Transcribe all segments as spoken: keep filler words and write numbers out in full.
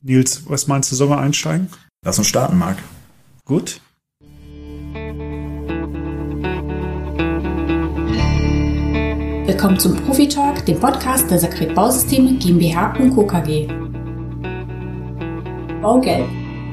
Nils, was meinst du, sollen wir einsteigen? Lass uns starten, Marc. Gut. Willkommen zum Profi-Talk, dem Podcast der Sakret Bausysteme GmbH und Co. KG. Baugelb.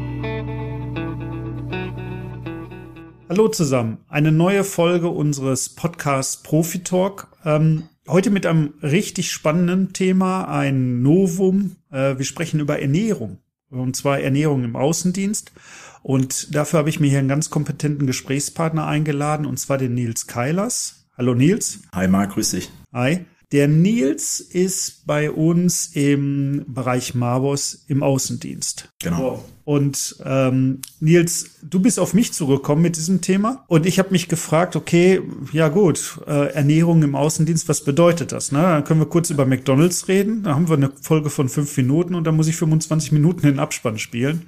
Hallo zusammen, eine neue Folge unseres Podcasts Profi-Talk. Ähm, heute mit einem richtig spannenden Thema, ein Novum. Äh, wir sprechen über Ernährung, und zwar Ernährung im Außendienst. Und dafür habe ich mir hier einen ganz kompetenten Gesprächspartner eingeladen, und zwar den Nils Keilers. Hallo Nils. Hi Marc, grüß dich. Hi. Der Nils ist bei uns im Bereich Mavos im Außendienst. Genau. Und ähm, Nils, du bist auf mich zugekommen mit diesem Thema und ich habe mich gefragt, okay, ja gut, äh, Ernährung im Außendienst, was bedeutet das? Ne? Dann können wir kurz über McDonald's reden, da haben wir eine Folge von fünf Minuten und dann muss ich fünfundzwanzig Minuten den Abspann spielen.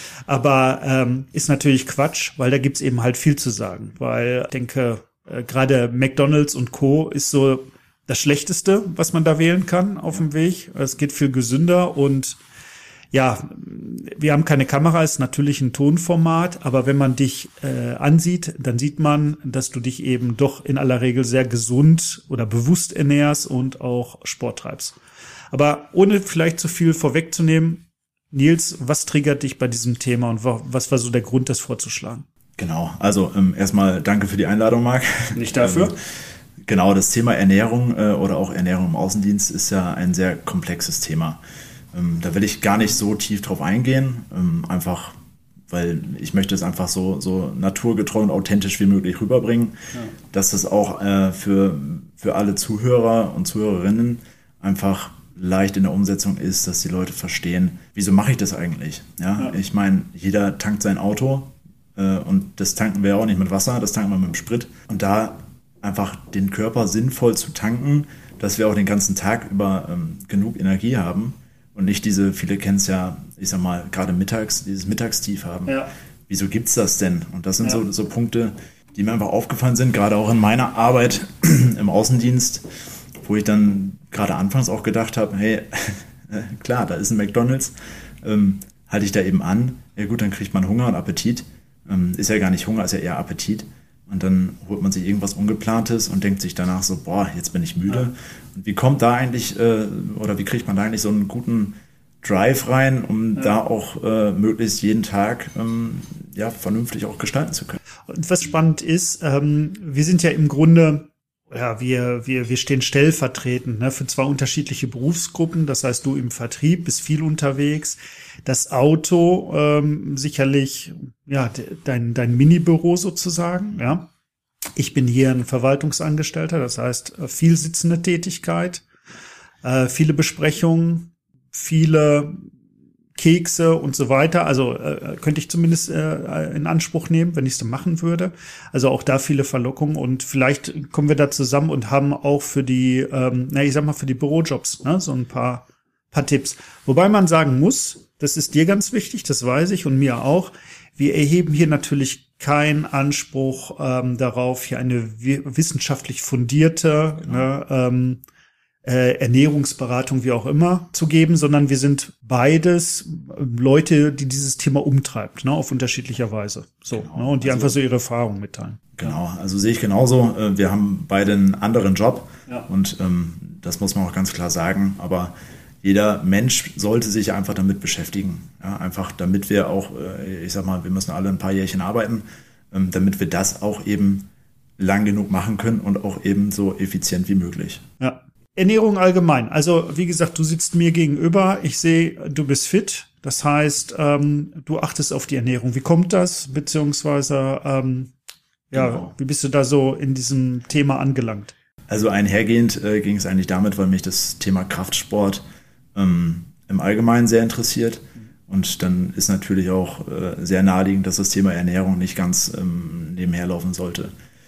Aber ähm, ist natürlich Quatsch, weil da gibt's eben halt viel zu sagen, weil ich denke, äh, gerade McDonald's und Co. ist so das Schlechteste, was man da wählen kann auf dem Weg. Es geht viel gesünder und ja, wir haben keine Kamera, ist natürlich ein Tonformat, aber wenn man dich äh, ansieht, dann sieht man, dass du dich eben doch in aller Regel sehr gesund oder bewusst ernährst und auch Sport treibst. Aber ohne vielleicht zu viel vorwegzunehmen, Nils, was triggert dich bei diesem Thema und was war so der Grund, das vorzuschlagen? Genau, also ähm, erstmal danke für die Einladung, Marc. Nicht dafür. Ähm, Genau, das Thema Ernährung äh, oder auch Ernährung im Außendienst ist ja ein sehr komplexes Thema. Ähm, da will ich gar nicht so tief drauf eingehen, ähm, einfach weil ich möchte es einfach so, so naturgetreu und authentisch wie möglich rüberbringen, ja. Dass es auch äh, für, für alle Zuhörer und Zuhörerinnen einfach leicht in der Umsetzung ist, dass die Leute verstehen, wieso mache ich das eigentlich? Ja, ja. Ich meine, jeder tankt sein Auto äh, und das tanken wir auch nicht mit Wasser, das tanken wir mit dem Sprit. Und da einfach den Körper sinnvoll zu tanken, dass wir auch den ganzen Tag über ähm, genug Energie haben und nicht diese, viele kennen es ja, ich sag mal, gerade mittags, dieses Mittagstief haben. Ja. Wieso gibt's das denn? Und das sind ja. so, so Punkte, die mir einfach aufgefallen sind, gerade auch in meiner Arbeit im Außendienst, wo ich dann gerade anfangs auch gedacht habe, hey, klar, da ist ein McDonald's, ähm, halte ich da eben an, ja gut, dann kriegt man Hunger und Appetit. Ähm, ist ja gar nicht Hunger, ist ja eher Appetit. Und dann holt man sich irgendwas Ungeplantes und denkt sich danach so, boah, jetzt bin ich müde. Ja. Und wie kommt da eigentlich, äh, oder wie kriegt man da eigentlich so einen guten Drive rein, um ja. da auch äh, möglichst jeden Tag ähm, ja, vernünftig auch gestalten zu können? Und was spannend ist, ähm, wir sind ja im Grunde, ja, wir, wir, wir stehen stellvertretend, ne, für zwei unterschiedliche Berufsgruppen. Das heißt, du im Vertrieb bist viel unterwegs. Das Auto ähm, sicherlich, ja, de, dein, dein Minibüro sozusagen, ja. Ich bin hier ein Verwaltungsangestellter, das heißt, viel sitzende Tätigkeit, äh, viele Besprechungen, viele Kekse und so weiter. Also äh, könnte ich zumindest äh, in Anspruch nehmen, wenn ich es machen würde. Also auch da viele Verlockungen und vielleicht kommen wir da zusammen und haben auch für die, ähm, na ich sag mal für die Bürojobs, ne, so ein paar paar Tipps. Wobei man sagen muss, das ist dir ganz wichtig, das weiß ich und mir auch. Wir erheben hier natürlich keinen Anspruch ähm, darauf, hier eine wissenschaftlich fundierte genau. ne, ähm, Äh, Ernährungsberatung, wie auch immer, zu geben, sondern wir sind beides Leute, die dieses Thema umtreibt, ne, auf unterschiedlicher Weise. So, genau. ne, und die also, einfach so ihre Erfahrungen mitteilen. Genau, also sehe ich genauso. Wir haben beide einen anderen Job ja. und ähm, das muss man auch ganz klar sagen, aber jeder Mensch sollte sich einfach damit beschäftigen. Ja, einfach damit wir auch, äh, ich sag mal, wir müssen alle ein paar Jährchen arbeiten, ähm, damit wir das auch eben lang genug machen können und auch eben so effizient wie möglich. Ja. Ernährung allgemein. Also wie gesagt, du sitzt mir gegenüber. Ich sehe, du bist fit. Das heißt, ähm, du achtest auf die Ernährung. Wie kommt das? Beziehungsweise, ähm, ja, genau. Wie bist du da so in diesem Thema angelangt? Also einhergehend äh, ging es eigentlich damit, weil mich das Thema Kraftsport ähm, im Allgemeinen sehr interessiert. Und dann ist natürlich auch äh, sehr naheliegend, dass das Thema Ernährung nicht ganz ähm, nebenher laufen sollte.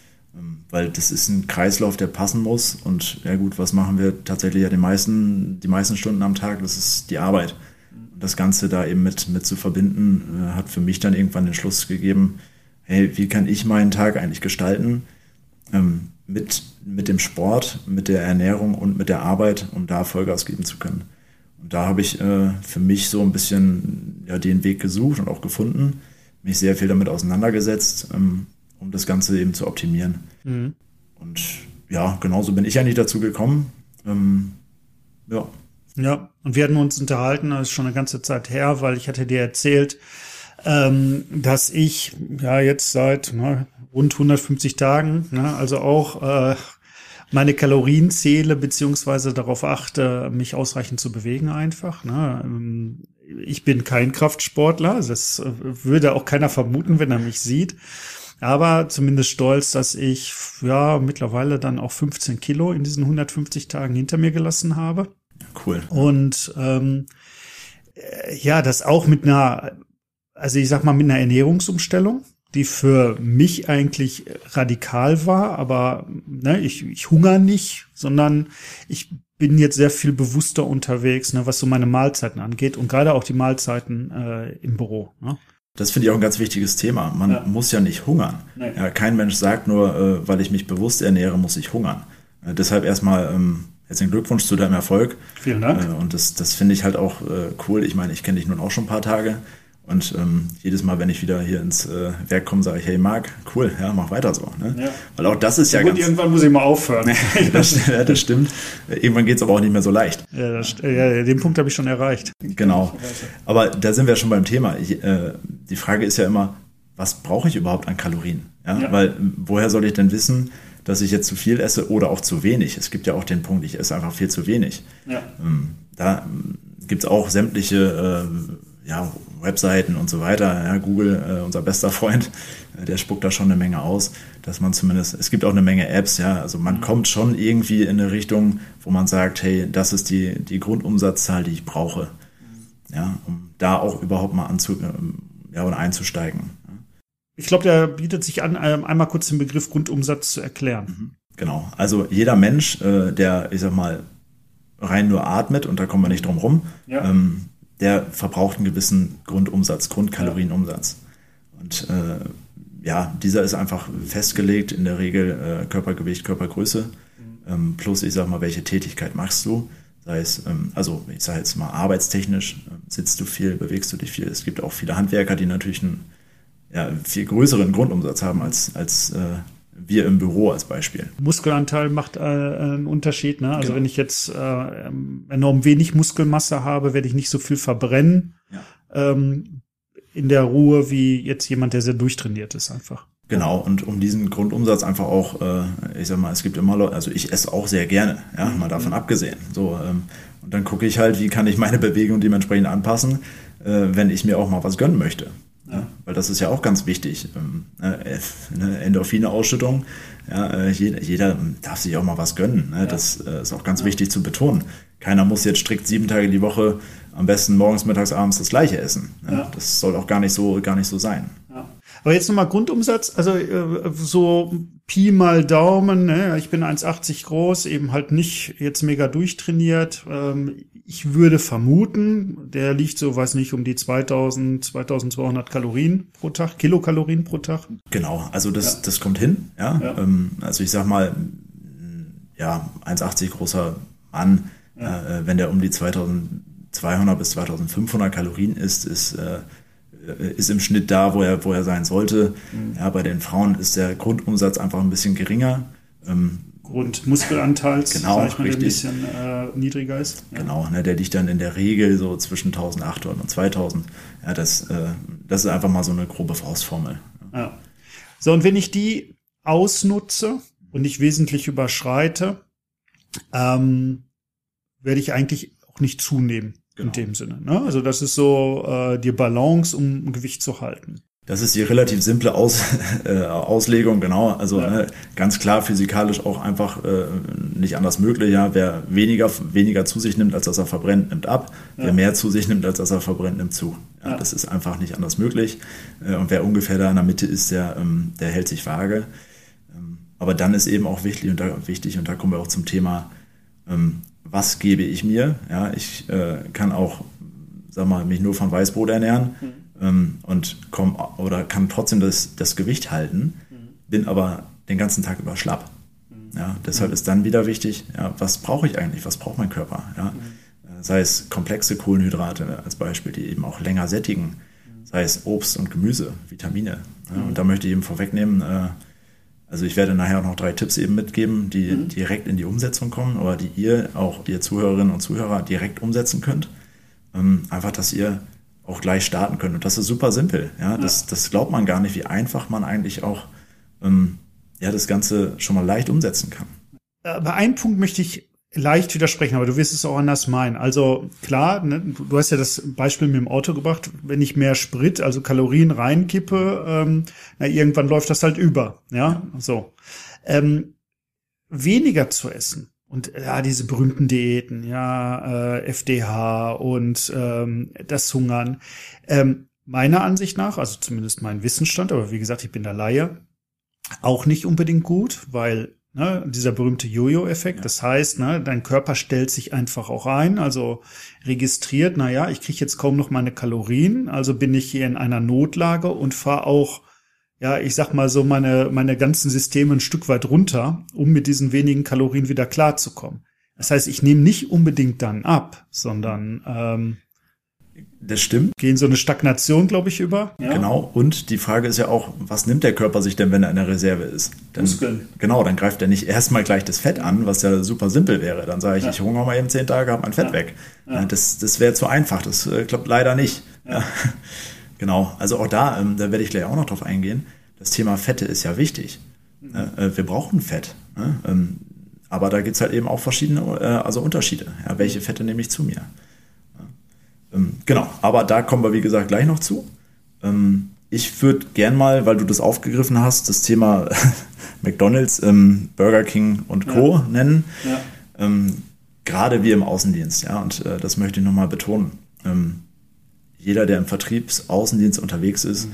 Weil das ist ein Kreislauf, der passen muss. Und ja gut, was machen wir tatsächlich ja die meisten, die meisten Stunden am Tag? Das ist die Arbeit. Und das Ganze da eben mit, mit zu verbinden, äh, hat für mich dann irgendwann den Schluss gegeben, hey, wie kann ich meinen Tag eigentlich gestalten? Ähm, mit, mit dem Sport, mit der Ernährung und mit der Arbeit, um da Vollgas geben zu können. Und da habe ich äh, für mich so ein bisschen ja, den Weg gesucht und auch gefunden, mich sehr viel damit auseinandergesetzt, ähm, um das Ganze eben zu optimieren. Mhm. Und ja, genauso bin ich eigentlich dazu gekommen. Ähm, ja. Ja, und wir hatten uns unterhalten, das ist schon eine ganze Zeit her, weil ich hatte dir erzählt, ähm, dass ich ja jetzt seit ne, rund hundertfünfzig Tagen, ne, also auch äh, meine Kalorien zähle beziehungsweise darauf achte, mich ausreichend zu bewegen einfach. Ne. Ich bin kein Kraftsportler, das würde auch keiner vermuten, wenn er mich sieht. Aber zumindest stolz, dass ich ja mittlerweile dann auch fünfzehn Kilo in diesen hundertfünfzig Tagen hinter mir gelassen habe. Cool. Und ähm, ja, das auch mit einer, also ich sag mal mit einer Ernährungsumstellung, die für mich eigentlich radikal war, aber ne, ich, ich hungere nicht, sondern ich bin jetzt sehr viel bewusster unterwegs, ne, was so meine Mahlzeiten angeht und gerade auch die Mahlzeiten äh, im Büro. Ne? Das finde ich auch ein ganz wichtiges Thema. Man ja. muss ja nicht hungern. Nee. Ja, kein Mensch sagt nur, äh, weil ich mich bewusst ernähre, muss ich hungern. Äh, deshalb erstmal ähm, herzlichen Glückwunsch zu deinem Erfolg. Vielen Dank. Äh, und das, das finde ich halt auch äh, cool. Ich meine, ich kenne dich nun auch schon ein paar Tage. Und ähm, jedes Mal, wenn ich wieder hier ins äh, Werk komme, sage ich, hey Marc, cool, ja, mach weiter so. Ne? Ja. Weil auch das ist ja, ja gut, ganz... Irgendwann muss ich mal aufhören. das, ja, das stimmt. Irgendwann geht's aber auch nicht mehr so leicht. Ja, das, ja den Punkt habe ich schon erreicht. Genau. Aber da sind wir schon beim Thema. Ich, äh, die Frage ist ja immer, was brauche ich überhaupt an Kalorien? Ja? Ja. Weil woher soll ich denn wissen, dass ich jetzt zu viel esse oder auch zu wenig? Es gibt ja auch den Punkt, ich esse einfach viel zu wenig. Ja. Ähm, da gibt's auch sämtliche... Äh, ja, Webseiten und so weiter, ja, Google, äh, unser bester Freund, äh, der spuckt da schon eine Menge aus, dass man zumindest, es gibt auch eine Menge Apps, ja, also man mhm. kommt schon irgendwie in eine Richtung, wo man sagt, hey, das ist die, die Grundumsatzzahl, die ich brauche, ja, um da auch überhaupt mal anzu, ja, oder einzusteigen. Ja. Ich glaube, der bietet sich an, einmal kurz den Begriff Grundumsatz zu erklären. Mhm. Genau, also jeder Mensch, äh, der, ich sag mal, rein nur atmet, und da kommen wir nicht drum rum, ja. ähm, der verbraucht einen gewissen Grundumsatz, Grundkalorienumsatz. Und äh, ja, dieser ist einfach festgelegt, in der Regel äh, Körpergewicht, Körpergröße, mhm. ähm, plus ich sag mal, welche Tätigkeit machst du. Sei es, ähm, also ich sage jetzt mal arbeitstechnisch, äh, sitzt du viel, bewegst du dich viel. Es gibt auch viele Handwerker, die natürlich einen ja, viel größeren Grundumsatz haben als, als äh, wir im Büro als Beispiel. Muskelanteil macht äh, einen Unterschied. Ne? Also genau. Wenn ich jetzt äh, enorm wenig Muskelmasse habe, werde ich nicht so viel verbrennen ja. ähm, in der Ruhe wie jetzt jemand, der sehr durchtrainiert ist einfach. Genau, und um diesen Grundumsatz einfach auch, äh, ich sag mal, es gibt immer Leute, also ich esse auch sehr gerne, ja, mhm. mal davon mhm. abgesehen. So, ähm, und dann gucke ich halt, wie kann ich meine Bewegung dementsprechend anpassen, äh, wenn ich mir auch mal was gönnen möchte. Ja, weil das ist ja auch ganz wichtig. Eine Endorphine-Ausschüttung, ja, jeder, jeder darf sich auch mal was gönnen. Ne? Ja. Das ist auch ganz ja. wichtig zu betonen. Keiner muss jetzt strikt sieben Tage die Woche am besten morgens, mittags, abends das Gleiche essen. Ne? Ja. Das soll auch gar nicht so, gar nicht so sein. Ja. Aber jetzt nochmal Grundumsatz, also so Pi mal Daumen, ne? Ich bin eins Komma achtzig groß, eben halt nicht jetzt mega durchtrainiert. Ich würde vermuten, der liegt so, weiß nicht, um die zweitausend, zweitausendzweihundert Kalorien pro Tag, Kilokalorien pro Tag. Genau, also das, ja. das kommt hin. Ja? ja. Also ich sag mal, ja, eins Komma achtzig großer Mann, ja. äh, wenn der um die zweitausendzweihundert bis zweitausendfünfhundert Kalorien ist, ist äh, ist im Schnitt da, wo er, wo er sein sollte. Mhm. Ja, bei den Frauen ist der Grundumsatz einfach ein bisschen geringer. Ähm, Grundmuskelanteils, genau, sag ich mal, richtig. ein bisschen äh, niedriger ist. Ja. Genau, ne, der liegt dann in der Regel so zwischen eintausendachthundert und zweitausend. Ja, das, äh, das ist einfach mal so eine grobe Faustformel. Ja. Ja. So, und wenn ich die ausnutze und nicht wesentlich überschreite, ähm, werde ich eigentlich auch nicht zunehmen. Genau. In dem Sinne. Ne? Also das ist so äh, die Balance, um Gewicht zu halten. Das ist die relativ simple Aus, äh, Auslegung, genau. Also ja. ne, ganz klar physikalisch auch einfach äh, nicht anders möglich. Ja? Wer weniger, weniger zu sich nimmt, als dass er verbrennt, nimmt ab. Ja. Wer mehr zu sich nimmt, als dass er verbrennt, nimmt zu. Ja, ja. Das ist einfach nicht anders möglich. Äh, und wer ungefähr da in der Mitte ist, der, ähm, der hält sich vage. Ähm, aber dann ist eben auch wichtig, und da, wichtig, und da kommen wir auch zum Thema, ähm, was gebe ich mir? Ja, ich äh, kann auch, sag mal, mich nur von Weißbrot ernähren mhm. ähm, und komm, oder kann trotzdem das, das Gewicht halten, mhm. bin aber den ganzen Tag über schlapp. Mhm. Ja, deshalb mhm. ist dann wieder wichtig, ja, was brauche ich eigentlich? Was braucht mein Körper? Ja, mhm. sei es komplexe Kohlenhydrate als Beispiel, die eben auch länger sättigen, sei es Obst und Gemüse, Vitamine. Ja, und da möchte ich eben vorwegnehmen, äh, also ich werde nachher auch noch drei Tipps eben mitgeben, die mhm. direkt in die Umsetzung kommen oder die ihr, auch ihr Zuhörerinnen und Zuhörer, direkt umsetzen könnt. Ähm, einfach, dass ihr auch gleich starten könnt. Und das ist super simpel. Ja, das, ja. das glaubt man gar nicht, wie einfach man eigentlich auch ähm, ja, das Ganze schon mal leicht umsetzen kann. Aber einen Punkt möchte ich leicht widersprechen, aber du wirst es auch anders meinen. Also klar, ne, du hast ja das Beispiel mit dem Auto gebracht, wenn ich mehr Sprit, also Kalorien reinkippe, ähm, na, irgendwann läuft das halt über. Ja, ja. so. Ähm, weniger zu essen. Und ja, diese berühmten Diäten, ja, äh, F D H und ähm, das Hungern. Ähm, meiner Ansicht nach, also zumindest mein Wissensstand, aber wie gesagt, ich bin der Laie, auch nicht unbedingt gut, weil ne, dieser berühmte Jojo-Effekt, ja. das heißt, ne, dein Körper stellt sich einfach auch ein, also registriert, na ja, ich kriege jetzt kaum noch meine Kalorien, also bin ich hier in einer Notlage und fahre auch ja, ich sag mal so, meine meine ganzen Systeme ein Stück weit runter, um mit diesen wenigen Kalorien wieder klarzukommen. Das heißt, ich nehme nicht unbedingt dann ab, sondern ähm, das stimmt. Gehen so eine Stagnation, glaube ich, über. Ja. Genau. Und die Frage ist ja auch, was nimmt der Körper sich denn, wenn er in der Reserve ist? Dann, Muskeln. Genau, dann greift er nicht erstmal gleich das Fett an, was ja super simpel wäre. Dann sage ich, ja. ich hungere mal eben zehn Tage, habe mein Fett ja. weg. Ja. Das, das wäre zu einfach. Das äh, klappt leider nicht. Ja. Ja. Genau, also auch da, ähm, da werde ich gleich auch noch drauf eingehen. Das Thema Fette ist ja wichtig. Mhm. Äh, wir brauchen Fett. Ne? Ähm, aber da gibt es halt eben auch verschiedene, äh, also Unterschiede. Ja, welche Fette nehme ich zu mir? Ja. Ähm, genau, aber da kommen wir, wie gesagt, gleich noch zu. Ähm, ich würde gern mal, weil du das aufgegriffen hast, das Thema McDonald's, ähm, Burger King und Co. Ja. nennen. Ja. Ähm, gerade wir im Außendienst, ja, und äh, das möchte ich nochmal betonen. Ähm, Jeder, der im Vertriebsaußendienst unterwegs ist, mhm.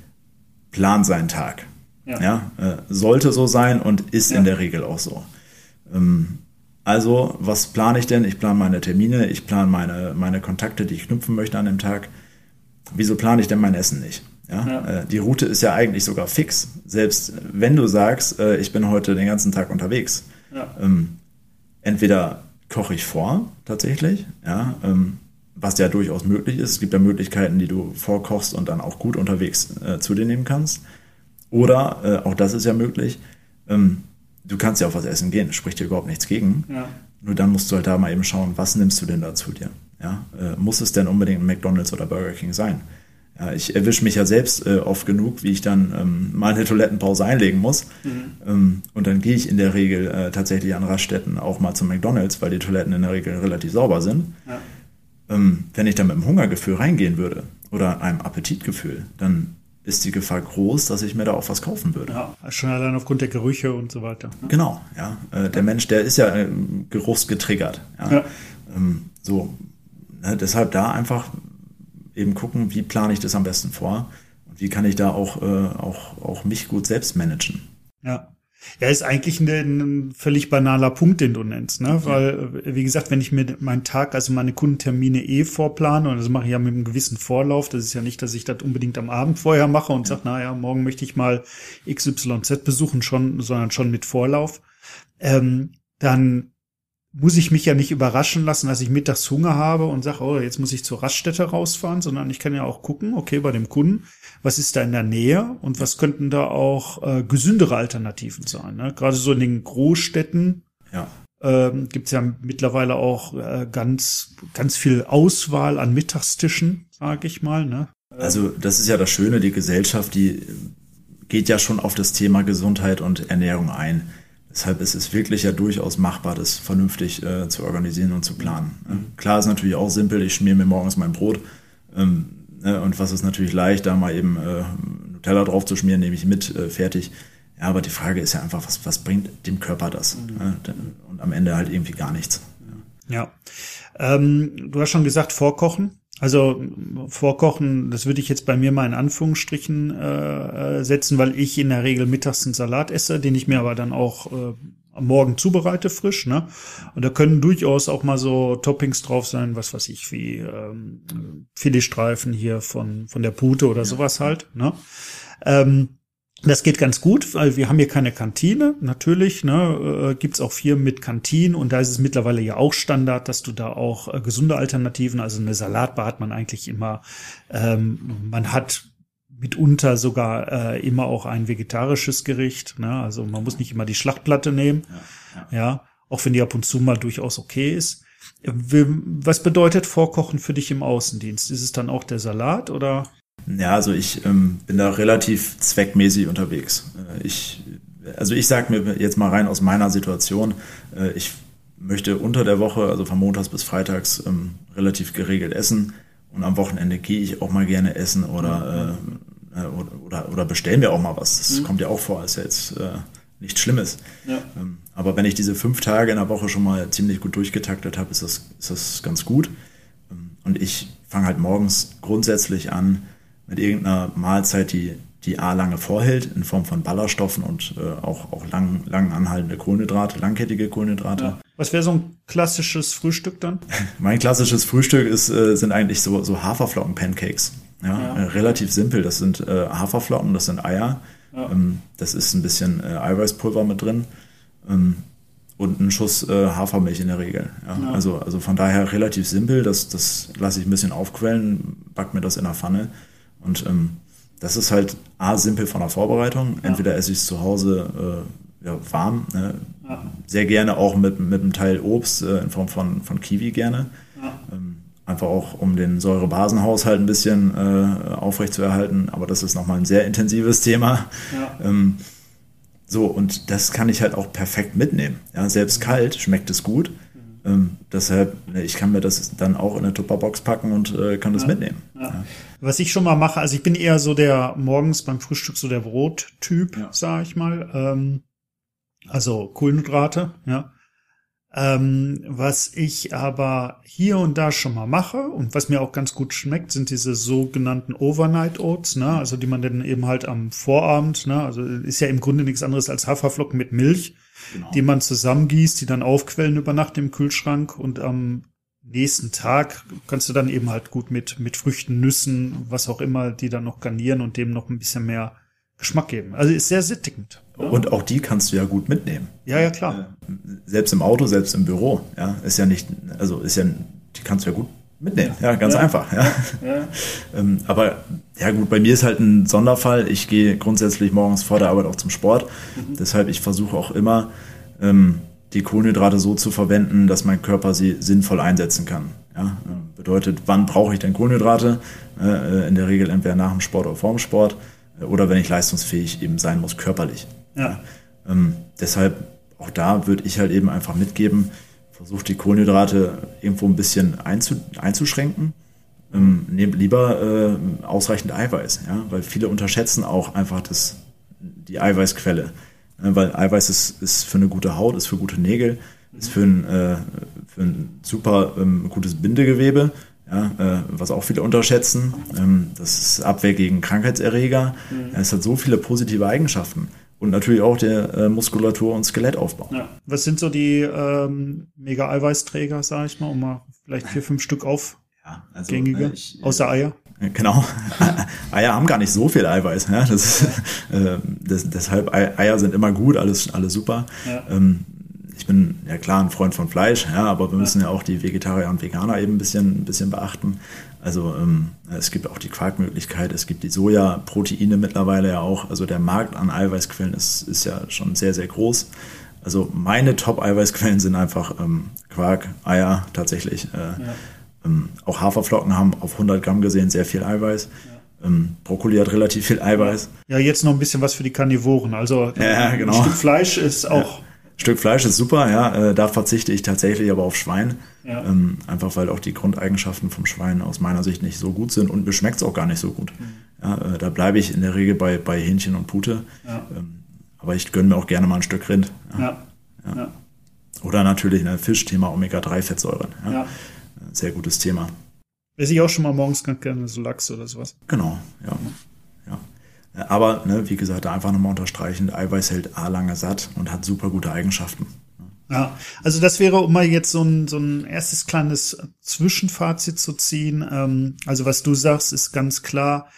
plant seinen Tag. Ja. Ja, äh, sollte so sein und ist ja. in der Regel auch so. Ähm, also, was plane ich denn? Ich plane meine Termine, ich plane meine, meine Kontakte, die ich knüpfen möchte an dem Tag. Wieso plane ich denn mein Essen nicht? Ja? Ja. Äh, die Route ist ja eigentlich sogar fix. Selbst wenn du sagst, äh, ich bin heute den ganzen Tag unterwegs. Ja. Ähm, entweder koche ich vor, tatsächlich, ja, ähm, was ja durchaus möglich ist. Es gibt ja Möglichkeiten, die du vorkochst und dann auch gut unterwegs äh, zu dir nehmen kannst. Oder, äh, auch das ist ja möglich, ähm, du kannst ja auf was essen gehen, spricht dir überhaupt nichts gegen. Ja. Nur dann musst du halt da mal eben schauen, was nimmst du denn da zu dir? Ja? Äh, muss es denn unbedingt ein McDonald's oder Burger King sein? Ja, ich erwische mich ja selbst äh, oft genug, wie ich dann ähm, mal eine Toilettenpause einlegen muss. Mhm. Ähm, und dann gehe ich in der Regel äh, tatsächlich an Raststätten auch mal zum McDonald's, weil die Toiletten in der Regel relativ sauber sind. Ja. Ähm, wenn ich dann mit einem Hungergefühl reingehen würde oder einem Appetitgefühl, dann ist die Gefahr groß, dass ich mir da auch was kaufen würde. Ja, schon allein aufgrund der Gerüche und so weiter. Ne? Genau, ja. Äh, der Mensch, der ist ja äh, geruchsgetriggert. Ja. Ja. Ähm, so, ne, deshalb da einfach eben gucken, wie plane ich das am besten vor und wie kann ich da auch, äh, auch, auch mich gut selbst managen. Ja. Ja, ist eigentlich ein, ein völlig banaler Punkt, den du nennst, ne? Weil, wie gesagt, wenn ich mir meinen Tag, also meine Kundentermine eh vorplane, und das mache ich ja mit einem gewissen Vorlauf, das ist ja nicht, dass ich das unbedingt am Abend vorher mache und ja. sage, naja, morgen möchte ich mal X Y Z besuchen, schon, sondern schon mit Vorlauf, ähm, dann muss ich mich ja nicht überraschen lassen, dass ich mittags Hunger habe und sage, oh, jetzt muss ich zur Raststätte rausfahren, sondern ich kann ja auch gucken, okay, bei dem Kunden, was ist da in der Nähe und was könnten da auch äh, gesündere Alternativen sein. Ne? Gerade so in den Großstädten ja. ähm, gibt es ja mittlerweile auch äh, ganz ganz viel Auswahl an Mittagstischen, sage ich mal. Ne? Also das ist ja das Schöne, die Gesellschaft, die geht ja schon auf das Thema Gesundheit und Ernährung ein. Deshalb ist es wirklich ja durchaus machbar, das vernünftig äh, zu organisieren und zu planen. Mhm. Klar ist natürlich auch simpel, ich schmier mir morgens mein Brot ähm, ne, und was ist natürlich leicht, da mal eben äh, Nutella drauf zu schmieren, nehme ich mit, äh, fertig. Ja, aber die Frage ist ja einfach, was, was bringt dem Körper das? Mhm. Ne? Und am Ende halt irgendwie gar nichts. Ja, ja. Ähm, du hast schon gesagt, vorkochen. Also vorkochen, das würde ich jetzt bei mir mal in Anführungsstrichen äh, setzen, weil ich in der Regel mittags einen Salat esse, den ich mir aber dann auch äh, am Morgen zubereite, frisch. Ne? Und da können durchaus auch mal so Toppings drauf sein, was weiß ich, wie ähm, Filetstreifen hier von von der Pute oder ja. sowas halt. Ne? Ähm, Das geht ganz gut, weil wir haben hier keine Kantine, natürlich, ne, äh, gibt's auch Firmen mit Kantinen und da ist es mittlerweile ja auch Standard, dass du da auch äh, gesunde Alternativen, also eine Salatbar hat man eigentlich immer, ähm, man hat mitunter sogar äh, immer auch ein vegetarisches Gericht, ne, also man muss nicht immer die Schlachtplatte nehmen, ja, ja. ja auch wenn die ab und zu mal durchaus okay ist. Was bedeutet Vorkochen für dich im Außendienst? Ist es dann auch der Salat oder? Ja, also ich ähm, bin da relativ zweckmäßig unterwegs. Äh, ich, also ich sage mir jetzt mal rein aus meiner Situation, äh, ich möchte unter der Woche, also von montags bis freitags, ähm, relativ geregelt essen und am Wochenende gehe ich auch mal gerne essen oder, äh, oder, oder, oder bestelle mir auch mal was. Das mhm. kommt ja auch vor, ist ja jetzt äh, nichts Schlimmes. Ja. Ähm, aber wenn ich diese fünf Tage in der Woche schon mal ziemlich gut durchgetaktet habe, ist das, ist das ganz gut. Ähm, und ich fange halt morgens grundsätzlich an, mit irgendeiner Mahlzeit, die die A lange vorhält, in Form von Ballaststoffen und äh, auch, auch lang, lang anhaltende Kohlenhydrate, langkettige Kohlenhydrate. Ja. Was wäre so ein klassisches Frühstück dann? Mein klassisches Frühstück ist, äh, sind eigentlich so, so Haferflocken-Pancakes. Ja, ja. Äh, relativ simpel. Das sind äh, Haferflocken, das sind Eier. Ja. Ähm, das ist ein bisschen äh, Eiweißpulver mit drin. Ähm, und ein Schuss äh, Hafermilch in der Regel. Ja. Ja. Also, also von daher relativ simpel. Das, das lasse ich ein bisschen aufquellen, back mir das in der Pfanne. Und ähm, das ist halt A, simpel von der Vorbereitung. Entweder esse ich es zu Hause äh, ja, warm, ne? Ja. Sehr gerne auch mit, mit einem Teil Obst äh, in Form von, von Kiwi gerne. Ja. Ähm, einfach auch, um den Säurebasenhaushalt ein bisschen äh, aufrechtzuerhalten. Aber das ist nochmal ein sehr intensives Thema. Ja. Ähm, so, und das kann ich halt auch perfekt mitnehmen. Ja, selbst kalt schmeckt es gut. Ähm, deshalb, ich kann mir das dann auch in eine Tupperbox packen und äh, kann das ja, mitnehmen. Ja. Ja. Was ich schon mal mache, also ich bin eher so der morgens beim Frühstück so der Brottyp, ja. sag ich mal. Ähm, also Kohlenhydrate, ja. Ähm, was ich aber hier und da schon mal mache und was mir auch ganz gut schmeckt, sind diese sogenannten Overnight Oats, ne? Also die man dann eben halt am Vorabend, ne? Also ist ja im Grunde nichts anderes als Haferflocken mit Milch. Genau. Die man zusammengießt, die dann aufquellen über Nacht im Kühlschrank und am nächsten Tag kannst du dann eben halt gut mit mit Früchten, Nüssen, was auch immer, die dann noch garnieren und dem noch ein bisschen mehr Geschmack geben. Also ist sehr sättigend. Und auch die kannst du ja gut mitnehmen. Ja, ja, klar. Selbst im Auto, selbst im Büro, ja, ist ja nicht, also ist ja, die kannst du ja gut mitnehmen. Ja, ganz ja. einfach. Ja. Ja. ähm, aber ja gut, bei mir ist halt ein Sonderfall. Ich gehe grundsätzlich morgens vor der Arbeit auch zum Sport. Mhm. Deshalb, ich versuche auch immer, ähm, die Kohlenhydrate so zu verwenden, dass mein Körper sie sinnvoll einsetzen kann. Ja. Ähm, bedeutet, wann brauche ich denn Kohlenhydrate? Äh, in der Regel entweder nach dem Sport oder vor dem Sport. Äh, oder wenn ich leistungsfähig eben sein muss, körperlich. Ja. Ja. Ähm, deshalb, auch da würde ich halt eben einfach mitgeben, versucht die Kohlenhydrate irgendwo ein bisschen einzu, einzuschränken. Ähm, nehmt lieber äh, ausreichend Eiweiß, ja, weil viele unterschätzen auch einfach das, die Eiweißquelle. Ja, weil Eiweiß ist, ist für eine gute Haut, ist für gute Nägel, ist für ein, äh, für ein super ähm, gutes Bindegewebe, ja, äh, was auch viele unterschätzen. Ähm, das ist Abwehr gegen Krankheitserreger. Mhm. Ja, es hat so viele positive Eigenschaften. Und natürlich auch der äh, Muskulatur- und Skelettaufbau. Ja. Was sind so die ähm, Mega-Eiweißträger, sag ich mal, um mal vielleicht vier, fünf Stück auf ja, also, gängige, äh, ich, außer Eier? Äh, genau. Eier haben gar nicht so viel Eiweiß. Ja? Das, äh, das, deshalb, Eier sind immer gut, alles, alles super. Ja. Ähm, ich bin ja klar ein Freund von Fleisch, ja, aber wir müssen ja, ja auch die Vegetarier und Veganer eben ein bisschen, ein bisschen beachten. Also ähm, es gibt auch die Quarkmöglichkeit, es gibt die Sojaproteine mittlerweile ja auch. Also der Markt an Eiweißquellen ist, ist ja schon sehr, sehr groß. Also meine Top-Eiweißquellen sind einfach ähm, Quark, Eier tatsächlich. Äh, ja. ähm, auch Haferflocken haben auf hundert Gramm gesehen sehr viel Eiweiß. Ja. Ähm, Brokkoli hat relativ viel Eiweiß. Ja, jetzt noch ein bisschen was für die Karnivoren. Also ja, genau. Ein Stück Fleisch ist auch... Ja. Stück Fleisch ist super, ja, äh, da verzichte ich tatsächlich aber auf Schwein, ja. ähm, einfach weil auch die Grundeigenschaften vom Schwein aus meiner Sicht nicht so gut sind und mir schmeckt es auch gar nicht so gut. Mhm. Ja, äh, da bleibe ich in der Regel bei, bei Hähnchen und Pute, ja. ähm, aber ich gönne mir auch gerne mal ein Stück Rind. Ja. Ja. Ja. Ja. Oder natürlich ein Fischthema, Omega drei Fettsäuren, ja. Ja. Sehr gutes Thema. Esse ich auch schon mal morgens ganz gerne so Lachs oder sowas. Genau, ja. Mhm. ja. Aber, ne, wie gesagt, da einfach nochmal unterstreichen, Eiweiß hält A lange satt und hat super gute Eigenschaften. Ja, also das wäre, um mal jetzt so ein, so ein erstes kleines Zwischenfazit zu ziehen. Ähm, also was du sagst, ist ganz klar,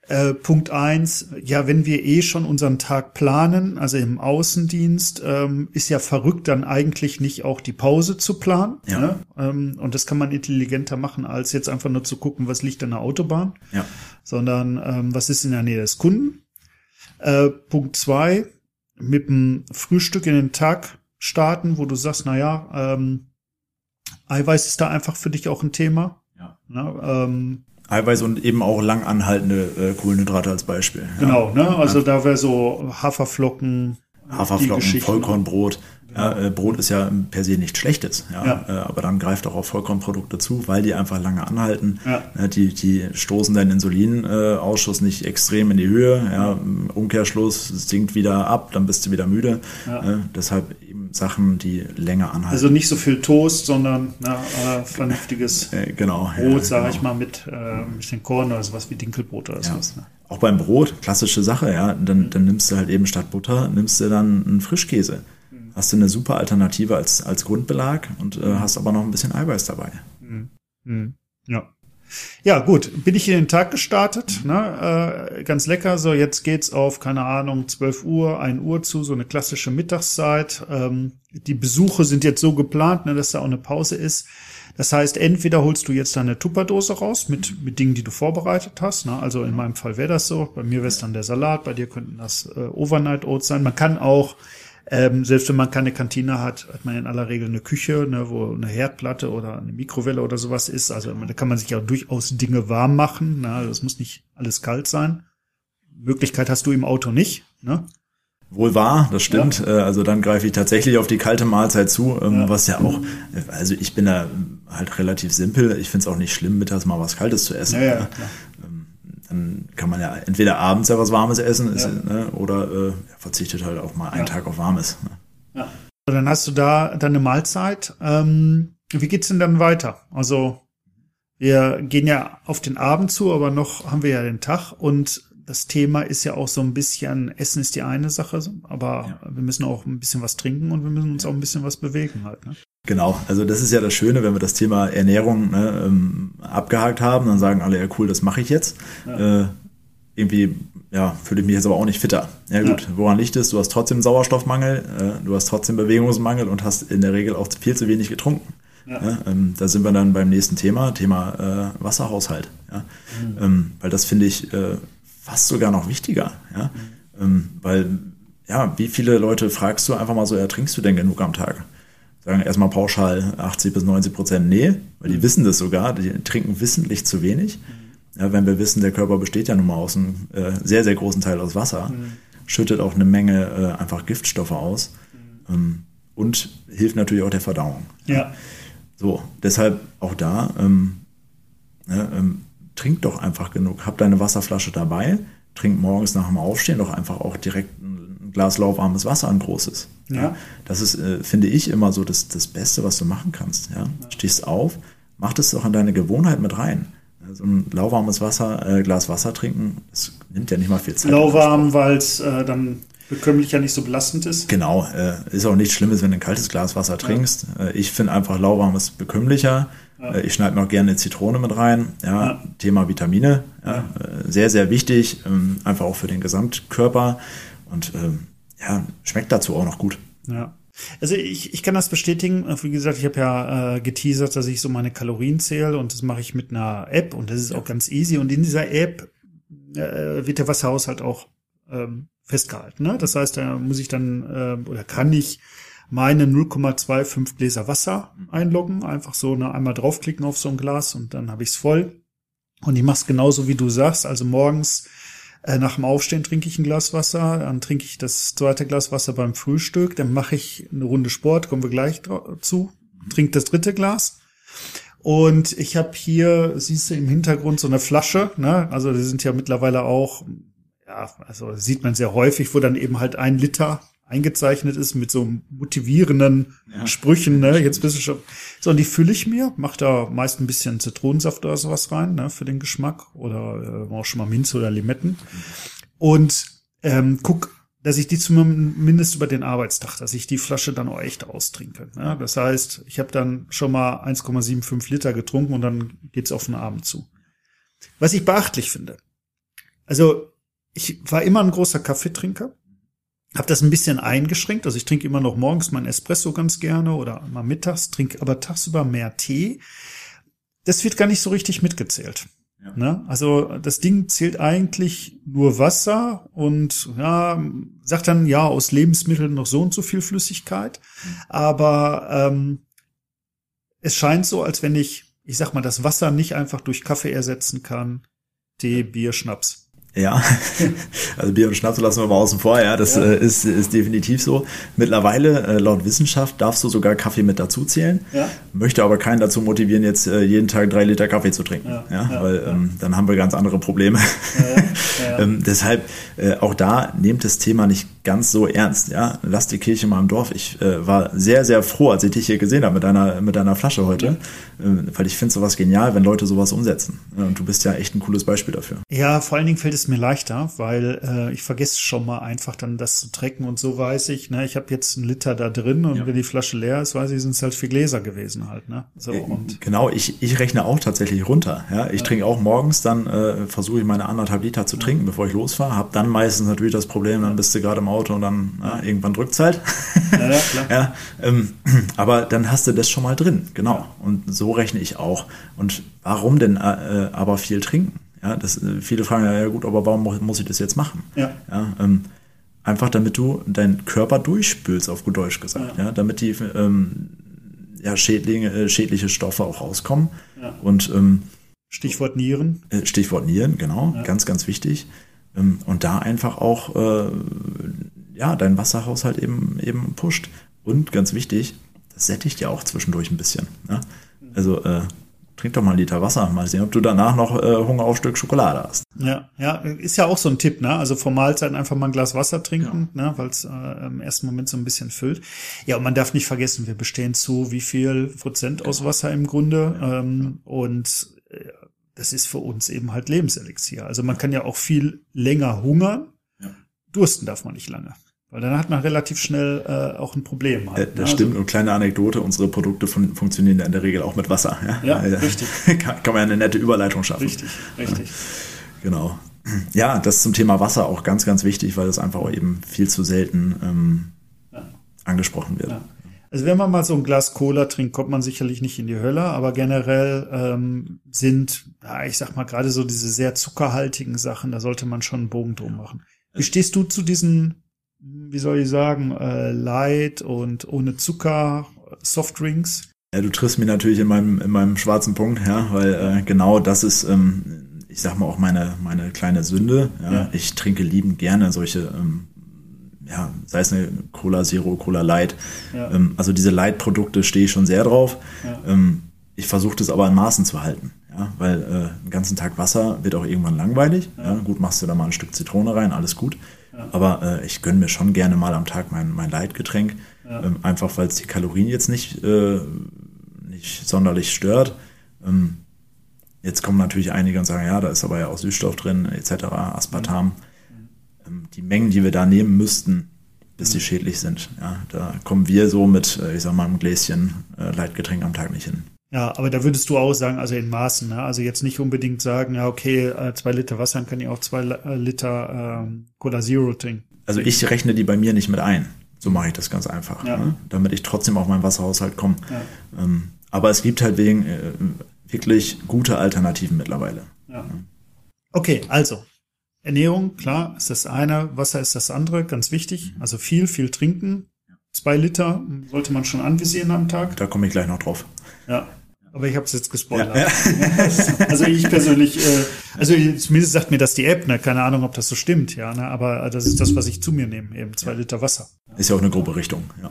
Äh, Punkt eins, ja, wenn wir eh schon unseren Tag planen, also im Außendienst, ähm, ist ja verrückt, dann eigentlich nicht auch die Pause zu planen. Ja. Ne? Ähm, und das kann man intelligenter machen, als jetzt einfach nur zu gucken, was liegt an der Autobahn, Ja. sondern ähm, was ist in der Nähe des Kunden. Äh, Punkt zwei, mit dem Frühstück in den Tag starten, wo du sagst, na ja, ähm, Eiweiß ist da einfach für dich auch ein Thema. Ja. Ne? Ähm, Eiweiß und eben auch lang anhaltende äh, Kohlenhydrate als Beispiel. Ja. Genau, ne? Also ja. Da wäre so Haferflocken, Haferflocken, Vollkornbrot. Ja, äh, Brot ist ja per se nichts Schlechtes, ja, ja. Äh, aber dann greift auch auf Vollkornprodukte zu, weil die einfach lange anhalten. Ja. Äh, die, die stoßen deinen Insulinausschuss äh, nicht extrem in die Höhe. Ja, im Umkehrschluss es sinkt wieder ab, dann bist du wieder müde. Ja. Äh, deshalb eben Sachen, die länger anhalten. Also nicht so viel Toast, sondern na, äh, vernünftiges äh, genau, Brot, ja, sage genau. ich mal, mit äh, ein bisschen Korn oder sowas wie Dinkelbrot oder ja. sowas. Ne? Auch beim Brot, klassische Sache, ja, dann, dann nimmst du halt eben statt Butter, nimmst du dann einen Frischkäse. Hast du eine super Alternative als, als Grundbelag und äh, hast aber noch ein bisschen Eiweiß dabei. Mhm. Ja. Ja, gut. Bin ich in den Tag gestartet, mhm. ne? Äh, ganz lecker. So, jetzt geht's auf, keine Ahnung, zwölf Uhr, ein Uhr zu, so eine klassische Mittagszeit. Ähm, die Besuche sind jetzt so geplant, ne, dass da auch eine Pause ist. Das heißt, entweder holst du jetzt deine Tupperdose raus mit, mit Dingen, die du vorbereitet hast. Ne? Also in meinem Fall wäre das so. Bei mir wäre es dann der Salat. Bei dir könnten das äh, Overnight Oats sein. Man kann auch Ähm, selbst wenn man keine Kantine hat, hat man in aller Regel eine Küche, ne, wo eine Herdplatte oder eine Mikrowelle oder sowas ist. Also da kann man sich ja durchaus Dinge warm machen. Ne? Also es muss nicht alles kalt sein. Möglichkeit hast du im Auto nicht. Ne? Wohl wahr, das stimmt. Ja. Also dann greife ich tatsächlich auf die kalte Mahlzeit zu, ja. was ja auch, also ich bin da halt relativ simpel. Ich finde es auch nicht schlimm, mittags mal was Kaltes zu essen. Ja, ja, ja. Dann kann man ja entweder abends ja was Warmes essen ist, ja. ne, oder äh, verzichtet halt auch mal einen ja. Tag auf Warmes. Ne. Ja. Dann hast du da deine Mahlzeit. Ähm, wie geht's denn dann weiter? Also wir gehen ja auf den Abend zu, aber noch haben wir ja den Tag und das Thema ist ja auch so ein bisschen, Essen ist die eine Sache, aber ja. wir müssen auch ein bisschen was trinken und wir müssen uns auch ein bisschen was bewegen halt. Ne? Genau, also das ist ja das Schöne, wenn wir das Thema Ernährung ne, ähm, abgehakt haben, dann sagen alle, ja cool, das mache ich jetzt. Ja. Äh, irgendwie, ja, fühle ich mich jetzt aber auch nicht fitter. Ja gut, ja. Woran liegt es? Du hast trotzdem Sauerstoffmangel, äh, du hast trotzdem Bewegungsmangel und hast in der Regel auch viel zu wenig getrunken. Ja. Ja, ähm, da sind wir dann beim nächsten Thema, Thema äh, Wasserhaushalt. Ja? Mhm. Ähm, weil das finde ich äh, fast sogar noch wichtiger. Ja? Mhm. Ähm, weil, ja, wie viele Leute fragst du einfach mal so, ja, trinkst du denn genug am Tag? Sagen erstmal pauschal achtzig bis neunzig Prozent nee, weil die wissen das sogar, die trinken wissentlich zu wenig. Ja, wenn wir wissen, der Körper besteht ja nun mal aus einem äh, sehr, sehr großen Teil aus Wasser, mhm. schüttet auch eine Menge äh, einfach Giftstoffe aus mhm. ähm, und hilft natürlich auch der Verdauung. Ja. So, deshalb auch da, ähm, ne, ähm, trink doch einfach genug. Hab deine Wasserflasche dabei, trink morgens nach dem Aufstehen doch einfach auch direkt ein Glas lauwarmes Wasser, ein großes. Ja. Ja. Das ist, äh, finde ich, immer so das, das Beste, was du machen kannst. Ja. Ja. Stehst auf, mach das doch in deine Gewohnheit mit rein. So ein lauwarmes Wasser, äh, Glas Wasser trinken, das nimmt ja nicht mal viel Zeit. Lauwarm, weil es äh, dann bekömmlich ja nicht so belastend ist. Genau, äh, ist auch nichts Schlimmes, wenn du ein kaltes Glas Wasser trinkst. Ja. Äh, ich finde einfach lauwarmes bekömmlicher. Ja. Äh, ich schneide noch gerne eine Zitrone mit rein. Ja, ja. Thema Vitamine, ja, ja. Äh, sehr, sehr wichtig, ähm, einfach auch für den Gesamtkörper und ähm, ja, schmeckt dazu auch noch gut. Ja. Also ich, ich kann das bestätigen. Wie gesagt, ich habe ja äh, geteasert, dass ich so meine Kalorien zähle und das mache ich mit einer App und das ist auch ganz easy. Und in dieser App äh, wird der Wasserhaushalt auch ähm, festgehalten. Ne? Das heißt, da muss ich dann äh, oder kann ich meine null Komma fünfundzwanzig Gläser Wasser einloggen. Einfach so ne, einmal draufklicken auf so ein Glas und dann habe ich es voll. Und ich mache es genauso, wie du sagst. Also morgens Äh, nach dem Aufstehen trinke ich ein Glas Wasser, dann trinke ich das zweite Glas Wasser beim Frühstück, dann mache ich eine Runde Sport, kommen wir gleich zu, trinke das dritte Glas. Und ich habe hier, siehst du im Hintergrund so eine Flasche, ne? Also die sind ja mittlerweile auch, ja, also sieht man sehr häufig, wo dann eben halt ein Liter eingezeichnet ist mit so motivierenden ja. Sprüchen, ne? Jetzt bist du schon. So, und die fülle ich mir, mach da meist ein bisschen Zitronensaft oder sowas rein, ne, für den Geschmack oder äh, auch schon mal Minze oder Limetten. Und ähm, guck, dass ich die zumindest über den Arbeitstag, dass ich die Flasche dann auch echt austrinke. Ne? Das heißt, ich habe dann schon mal eins Komma fünfundsiebzig Liter getrunken und dann geht's auf den Abend zu. Was ich beachtlich finde, Also ich war immer ein großer Kaffeetrinker. Habe das ein bisschen eingeschränkt. Also ich trinke immer noch morgens meinen Espresso ganz gerne oder mal mittags, trinke aber tagsüber mehr Tee. Das wird gar nicht so richtig mitgezählt. Ja. Ne? Also das Ding zählt eigentlich nur Wasser und ja, sagt dann ja aus Lebensmitteln noch so und so viel Flüssigkeit. Aber ähm, es scheint so, als wenn ich, ich sag mal, das Wasser nicht einfach durch Kaffee ersetzen kann. Tee, Bier, Schnaps. Ja, also Bier und Schnaps lassen wir mal außen vor, ja, das ja. Äh, ist, ist definitiv so. Mittlerweile, äh, laut Wissenschaft, darfst du sogar Kaffee mit dazu zählen, ja. Möchte aber keinen dazu motivieren, jetzt äh, jeden Tag drei Liter Kaffee zu trinken, ja, ja, ja weil ja. Ähm, dann haben wir ganz andere Probleme. Ja, ja. Ja. ähm, deshalb, äh, auch da, nehmt das Thema nicht ganz so ernst, ja, lasst die Kirche mal im Dorf. Ich äh, war sehr, sehr froh, als ich dich hier gesehen habe mit deiner, mit deiner Flasche heute, ja. äh, weil ich finde sowas genial, wenn Leute sowas umsetzen. Und du bist ja echt ein cooles Beispiel dafür. Ja, vor allen Dingen fällt es mir leichter, weil äh, ich vergesse schon mal einfach dann das zu trecken und so weiß ich, ne, ich habe jetzt einen Liter da drin und ja. wenn die Flasche leer ist, weiß ich, sind es halt vier Gläser gewesen halt, ne? So, und genau, ich, ich rechne auch tatsächlich runter, ja, ich ja. trinke auch morgens, dann äh, versuche ich meine anderthalb Liter zu trinken, ja. bevor ich losfahre, habe dann meistens natürlich das Problem, dann bist du gerade im Auto und dann ja, irgendwann drückt's halt. Ja, ja, klar. ja, ähm, aber dann hast du das schon mal drin, genau, ja. und so rechne ich auch. Und warum denn äh, aber viel trinken? Ja, das, viele fragen ja gut, aber warum muss ich das jetzt machen? Ja. Ja, ähm, einfach damit du deinen Körper durchspülst, auf gut Deutsch gesagt, ja, ja damit die ähm, ja, Schädlinge, äh, schädliche Stoffe auch rauskommen. Ja. Und ähm, Stichwort Nieren. Äh, Stichwort Nieren, genau, ja. ganz, ganz wichtig. Ähm, und da einfach auch äh, ja, dein Wasserhaushalt eben eben pusht. Und ganz wichtig, das sättigt ja auch zwischendurch ein bisschen. Ne? Also äh, trink doch mal einen Liter Wasser, mal sehen, ob du danach noch äh, Hunger auf ein Stück Schokolade hast. Ja, ja, ist ja auch so ein Tipp, ne? Also vor Mahlzeiten einfach mal ein Glas Wasser trinken, ja. ne? Weil es äh, im ersten Moment so ein bisschen füllt. Ja, und man darf nicht vergessen, wir bestehen zu wie viel Prozent ja. aus Wasser im Grunde. Ja. Ähm, und äh, das ist für uns eben halt Lebenselixier. Also man kann ja auch viel länger hungern. Ja. Dursten darf man nicht lange. Weil dann hat man relativ schnell äh, auch ein Problem. Halt, äh, das ne? stimmt. Also, und kleine Anekdote, unsere Produkte fun- funktionieren in der Regel auch mit Wasser. Ja, ja also, richtig. kann, kann man ja eine nette Überleitung schaffen. Richtig, richtig. Ja, genau. Ja, das zum Thema Wasser auch ganz, ganz wichtig, weil das einfach auch eben viel zu selten ähm, ja. angesprochen wird. Ja. Also wenn man mal so ein Glas Cola trinkt, kommt man sicherlich nicht in die Hölle, aber generell ähm, sind, ja, ich sag mal, gerade so diese sehr zuckerhaltigen Sachen, da sollte man schon einen Bogen drum machen. Wie stehst du zu diesen, wie soll ich sagen, äh, light und ohne Zucker Softdrinks? Ja, du triffst mich natürlich in meinem in meinem schwarzen Punkt, ja, weil äh, genau das ist, ähm, ich sag mal auch meine meine kleine Sünde. Ja. Ja. Ich trinke liebend gerne solche, ähm, ja, sei es eine Cola Zero, Cola Light. Ja. Ähm, also diese Light-Produkte stehe ich schon sehr drauf. Ja. Ähm, ich versuche das aber in Maßen zu halten, ja, weil äh, den ganzen Tag Wasser wird auch irgendwann langweilig. Ja. Ja. Gut, machst du da mal ein Stück Zitrone rein, alles gut. Ja. Aber äh, ich gönne mir schon gerne mal am Tag mein, mein Leitgetränk, ja. ähm, einfach weil es die Kalorien jetzt nicht, äh, nicht sonderlich stört. Ähm, jetzt kommen natürlich einige und sagen, ja, da ist aber ja auch Süßstoff drin, et cetera, Aspartam. Mhm. Ähm, die Mengen, die wir da nehmen müssten, bis die schädlich sind, ja, da kommen wir so mit, äh, ich sag mal, einem Gläschen äh, Leitgetränk am Tag nicht hin. Ja, aber da würdest du auch sagen, also in Maßen, ne? Also jetzt nicht unbedingt sagen, ja, okay, äh, zwei Liter Wasser, dann kann ich auch zwei äh, Liter äh, Cola Zero trinken. Also ich rechne die bei mir nicht mit ein. So mache ich das ganz einfach, ja. Ne? Damit ich trotzdem auf meinen Wasserhaushalt komme. Ja. Ähm, aber es gibt halt wegen äh, wirklich gute Alternativen mittlerweile. Ja. Ja. Okay, also Ernährung, klar, ist das eine, Wasser ist das andere, ganz wichtig. Mhm. Also viel, viel trinken. Zwei Liter sollte man schon anvisieren am Tag. Da komme ich gleich noch drauf. Ja. Aber ich habe es jetzt gespoilert. Ja, ja. Also ich persönlich, äh, also zumindest sagt mir das die App, ne? Keine Ahnung, ob das so stimmt, ja, ne? Aber das ist das, was ich zu mir nehme, eben zwei ja. Liter Wasser. Ist ja auch eine grobe Richtung, ja.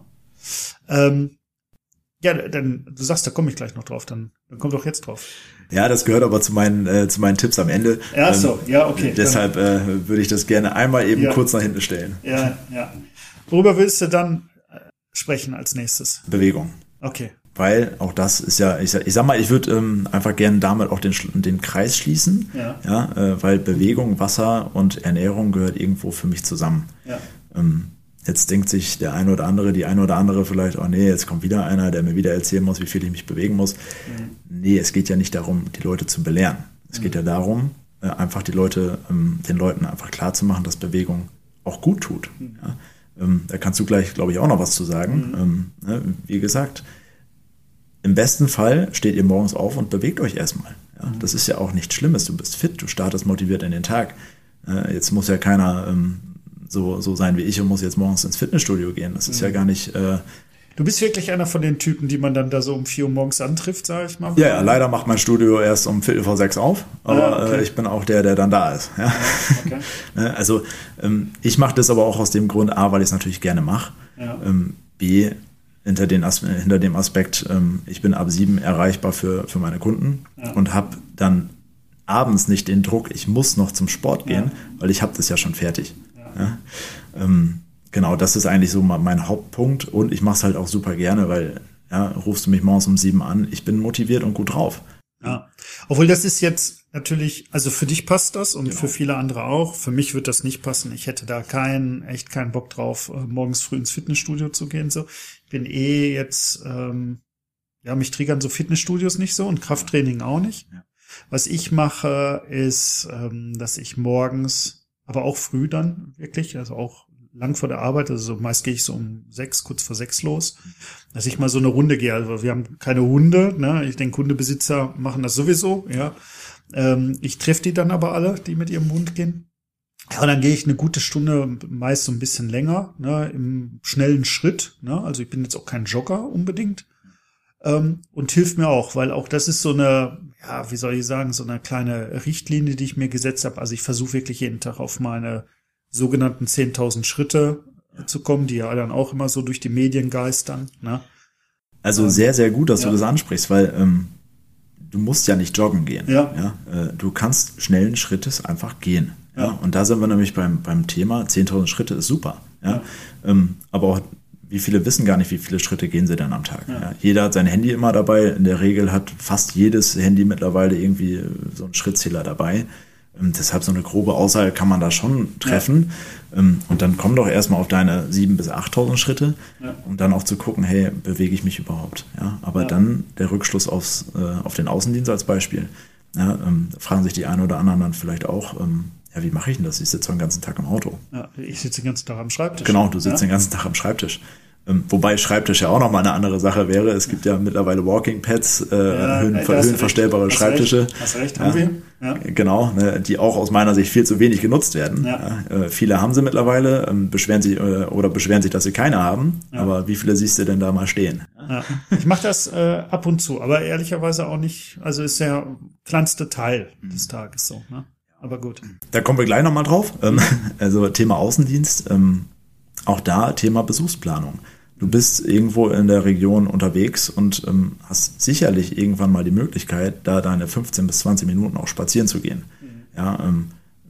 Ähm, ja, dann, du sagst, da komme ich gleich noch drauf, dann, dann komm doch jetzt drauf. Ja, das gehört aber zu meinen, äh, zu meinen Tipps am Ende. Ja, so, ja, okay. Ähm, deshalb äh, würde ich das gerne einmal eben ja. kurz nach hinten stellen. Ja, ja. Worüber willst du dann äh, sprechen als nächstes? Bewegung. Okay. Weil auch das ist ja, ich sag, ich sag mal, ich würde ähm, einfach gerne damit auch den, den Kreis schließen, ja, ja äh, weil Bewegung, Wasser und Ernährung gehört irgendwo für mich zusammen. Ja. Ähm, jetzt denkt sich der eine oder andere, die eine oder andere vielleicht, oh nee, jetzt kommt wieder einer, der mir wieder erzählen muss, wie viel ich mich bewegen muss. Mhm. Nee, es geht ja nicht darum, die Leute zu belehren. Es mhm. geht ja darum, äh, einfach die Leute, ähm, den Leuten einfach klar zu machen, dass Bewegung auch gut tut. Mhm. Ja? Ähm, da kannst du gleich, glaube ich, auch noch was zu sagen. Mhm. Ähm, ne, wie gesagt, im besten Fall steht ihr morgens auf und bewegt euch erstmal. Ja? Mhm. Das ist ja auch nichts Schlimmes. Du bist fit, du startest motiviert in den Tag. Äh, jetzt muss ja keiner ähm, so, so sein wie ich und muss jetzt morgens ins Fitnessstudio gehen. Das ist mhm. ja gar nicht... Äh, Du bist wirklich einer von den Typen, die man dann da so um vier Uhr morgens antrifft, sag ich mal. Ja, ja, leider macht mein Studio erst um Viertel vor sechs auf, aber ah, okay. äh, ich bin auch der, der dann da ist. Ja. Okay. Also ähm, ich mache das aber auch aus dem Grund, A, weil ich es natürlich gerne mache, ja. ähm, B, hinter, den As- hinter dem Aspekt, ähm, ich bin ab sieben erreichbar für, für meine Kunden ja. und habe dann abends nicht den Druck, ich muss noch zum Sport gehen, ja. weil ich habe das ja schon fertig. Ja. Ja. Ähm, Genau, das ist eigentlich so mein Hauptpunkt und ich mache es halt auch super gerne, weil ja, rufst du mich morgens um sieben an, ich bin motiviert und gut drauf. Ja, obwohl das ist jetzt natürlich, also für dich passt das und genau. für viele andere auch. Für mich wird das nicht passen. Ich hätte da keinen, echt keinen Bock drauf, morgens früh ins Fitnessstudio zu gehen. So, ich bin eh jetzt, ähm, ja, mich triggern so Fitnessstudios nicht so und Krafttraining auch nicht. Ja. Was ich mache, ist, ähm, dass ich morgens, aber auch früh dann wirklich, also auch lang vor der Arbeit, also meist gehe ich so um sechs, kurz vor sechs los, dass ich mal so eine Runde gehe. Also wir haben keine Hunde, ne? Ich denke, Hundebesitzer machen das sowieso, ja. Ähm, ich treffe die dann aber alle, die mit ihrem Hund gehen. Ja, und dann gehe ich eine gute Stunde, meist so ein bisschen länger, ne, im schnellen Schritt, ne? Also ich bin jetzt auch kein Jogger unbedingt. Ähm, und hilft mir auch, weil auch das ist so eine, ja, wie soll ich sagen, so eine kleine Richtlinie, die ich mir gesetzt habe. Also ich versuche wirklich jeden Tag auf meine sogenannten zehntausend Schritte ja. zu kommen, die ja dann auch immer so durch die Medien geistern. Ne? Also ähm, sehr, sehr gut, dass ja. du das ansprichst, weil ähm, du musst ja nicht joggen gehen. Ja. Ja? Äh, du kannst schnellen Schrittes einfach gehen. Ja. Ja? Und da sind wir nämlich beim, beim Thema, zehntausend Schritte ist super. Ja? Ja. Ähm, aber auch, wie viele wissen gar nicht, wie viele Schritte gehen sie denn am Tag. Ja. Ja? Jeder hat sein Handy immer dabei. In der Regel hat fast jedes Handy mittlerweile irgendwie so einen Schrittzähler dabei. Ähm, deshalb so eine grobe Aussage kann man da schon treffen. Ja. Ähm, und dann komm doch erstmal auf deine siebentausend bis achttausend Schritte, ja. um dann auch zu gucken, hey, bewege ich mich überhaupt? Ja, aber ja. dann der Rückschluss aufs, äh, auf den Außendienst als Beispiel. Ja, ähm, fragen sich die einen oder anderen dann vielleicht auch, ähm, ja, wie mache ich denn das? Ich sitze den ganzen Tag im Auto. Ja, ich sitze den ganzen Tag am Schreibtisch. Genau, du sitzt ja. den ganzen Tag am Schreibtisch. Ähm, wobei Schreibtisch ja auch nochmal eine andere Sache wäre. Es gibt ja mittlerweile Walking Pads, äh, ja, Höhen, höhenverstellbare recht. Schreibtische. Hast recht, haben ja, wir. Ja. Genau, ne, die auch aus meiner Sicht viel zu wenig genutzt werden. Ja. Ja, äh, viele haben sie mittlerweile, ähm, beschweren sich äh, oder beschweren sich, dass sie keine haben. Ja. Aber wie viele siehst du denn da mal stehen? Ja. Ich mache das äh, ab und zu, aber ehrlicherweise auch nicht. Also ist der kleinste Teil mhm. des Tages so. Ne? Aber gut. Da kommen wir gleich nochmal drauf. Ähm, also Thema Außendienst. Ähm, Auch da Thema Besuchsplanung. Du bist irgendwo in der Region unterwegs und ähm, hast sicherlich irgendwann mal die Möglichkeit, da deine fünfzehn bis zwanzig Minuten auch spazieren zu gehen. Mhm. Ja, ähm,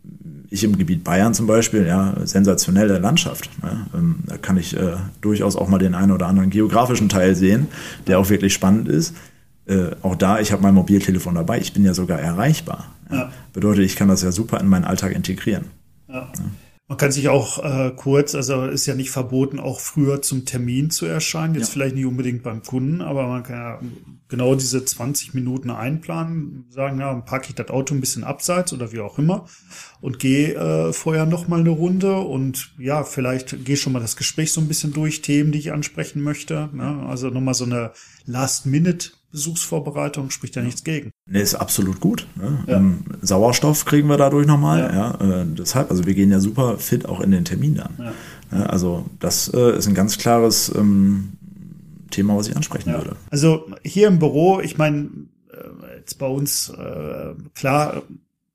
ich im Gebiet Bayern zum Beispiel, ja, sensationelle Landschaft. Ja, ähm, da kann ich äh, durchaus auch mal den einen oder anderen geografischen Teil sehen, der auch wirklich spannend ist. Äh, auch da, ich habe mein Mobiltelefon dabei, ich bin ja sogar erreichbar. Ja. Ja. Bedeutet, ich kann das ja super in meinen Alltag integrieren. Ja. Ja. Man kann sich auch äh, kurz, also ist ja nicht verboten, auch früher zum Termin zu erscheinen. Jetzt ja. vielleicht nicht unbedingt beim Kunden, aber man kann ja genau diese zwanzig Minuten einplanen, sagen, ja, dann parke ich das Auto ein bisschen abseits oder wie auch immer und gehe äh, vorher noch mal eine Runde und ja, vielleicht gehe schon mal das Gespräch so ein bisschen durch, Themen, die ich ansprechen möchte. Ne? Also nochmal so eine Last-Minute-Besuchsvorbereitung spricht ja nichts gegen. Ne, ist absolut gut. Ne? Ja. Ähm, Sauerstoff kriegen wir dadurch nochmal. Ja. Ja, äh, deshalb, also wir gehen ja super fit auch in den Termin dann. Ja. Ja, also das äh, ist ein ganz klares ähm, Thema, was ich ansprechen ja. würde. Also hier im Büro, ich meine, äh, jetzt bei uns, äh, klar,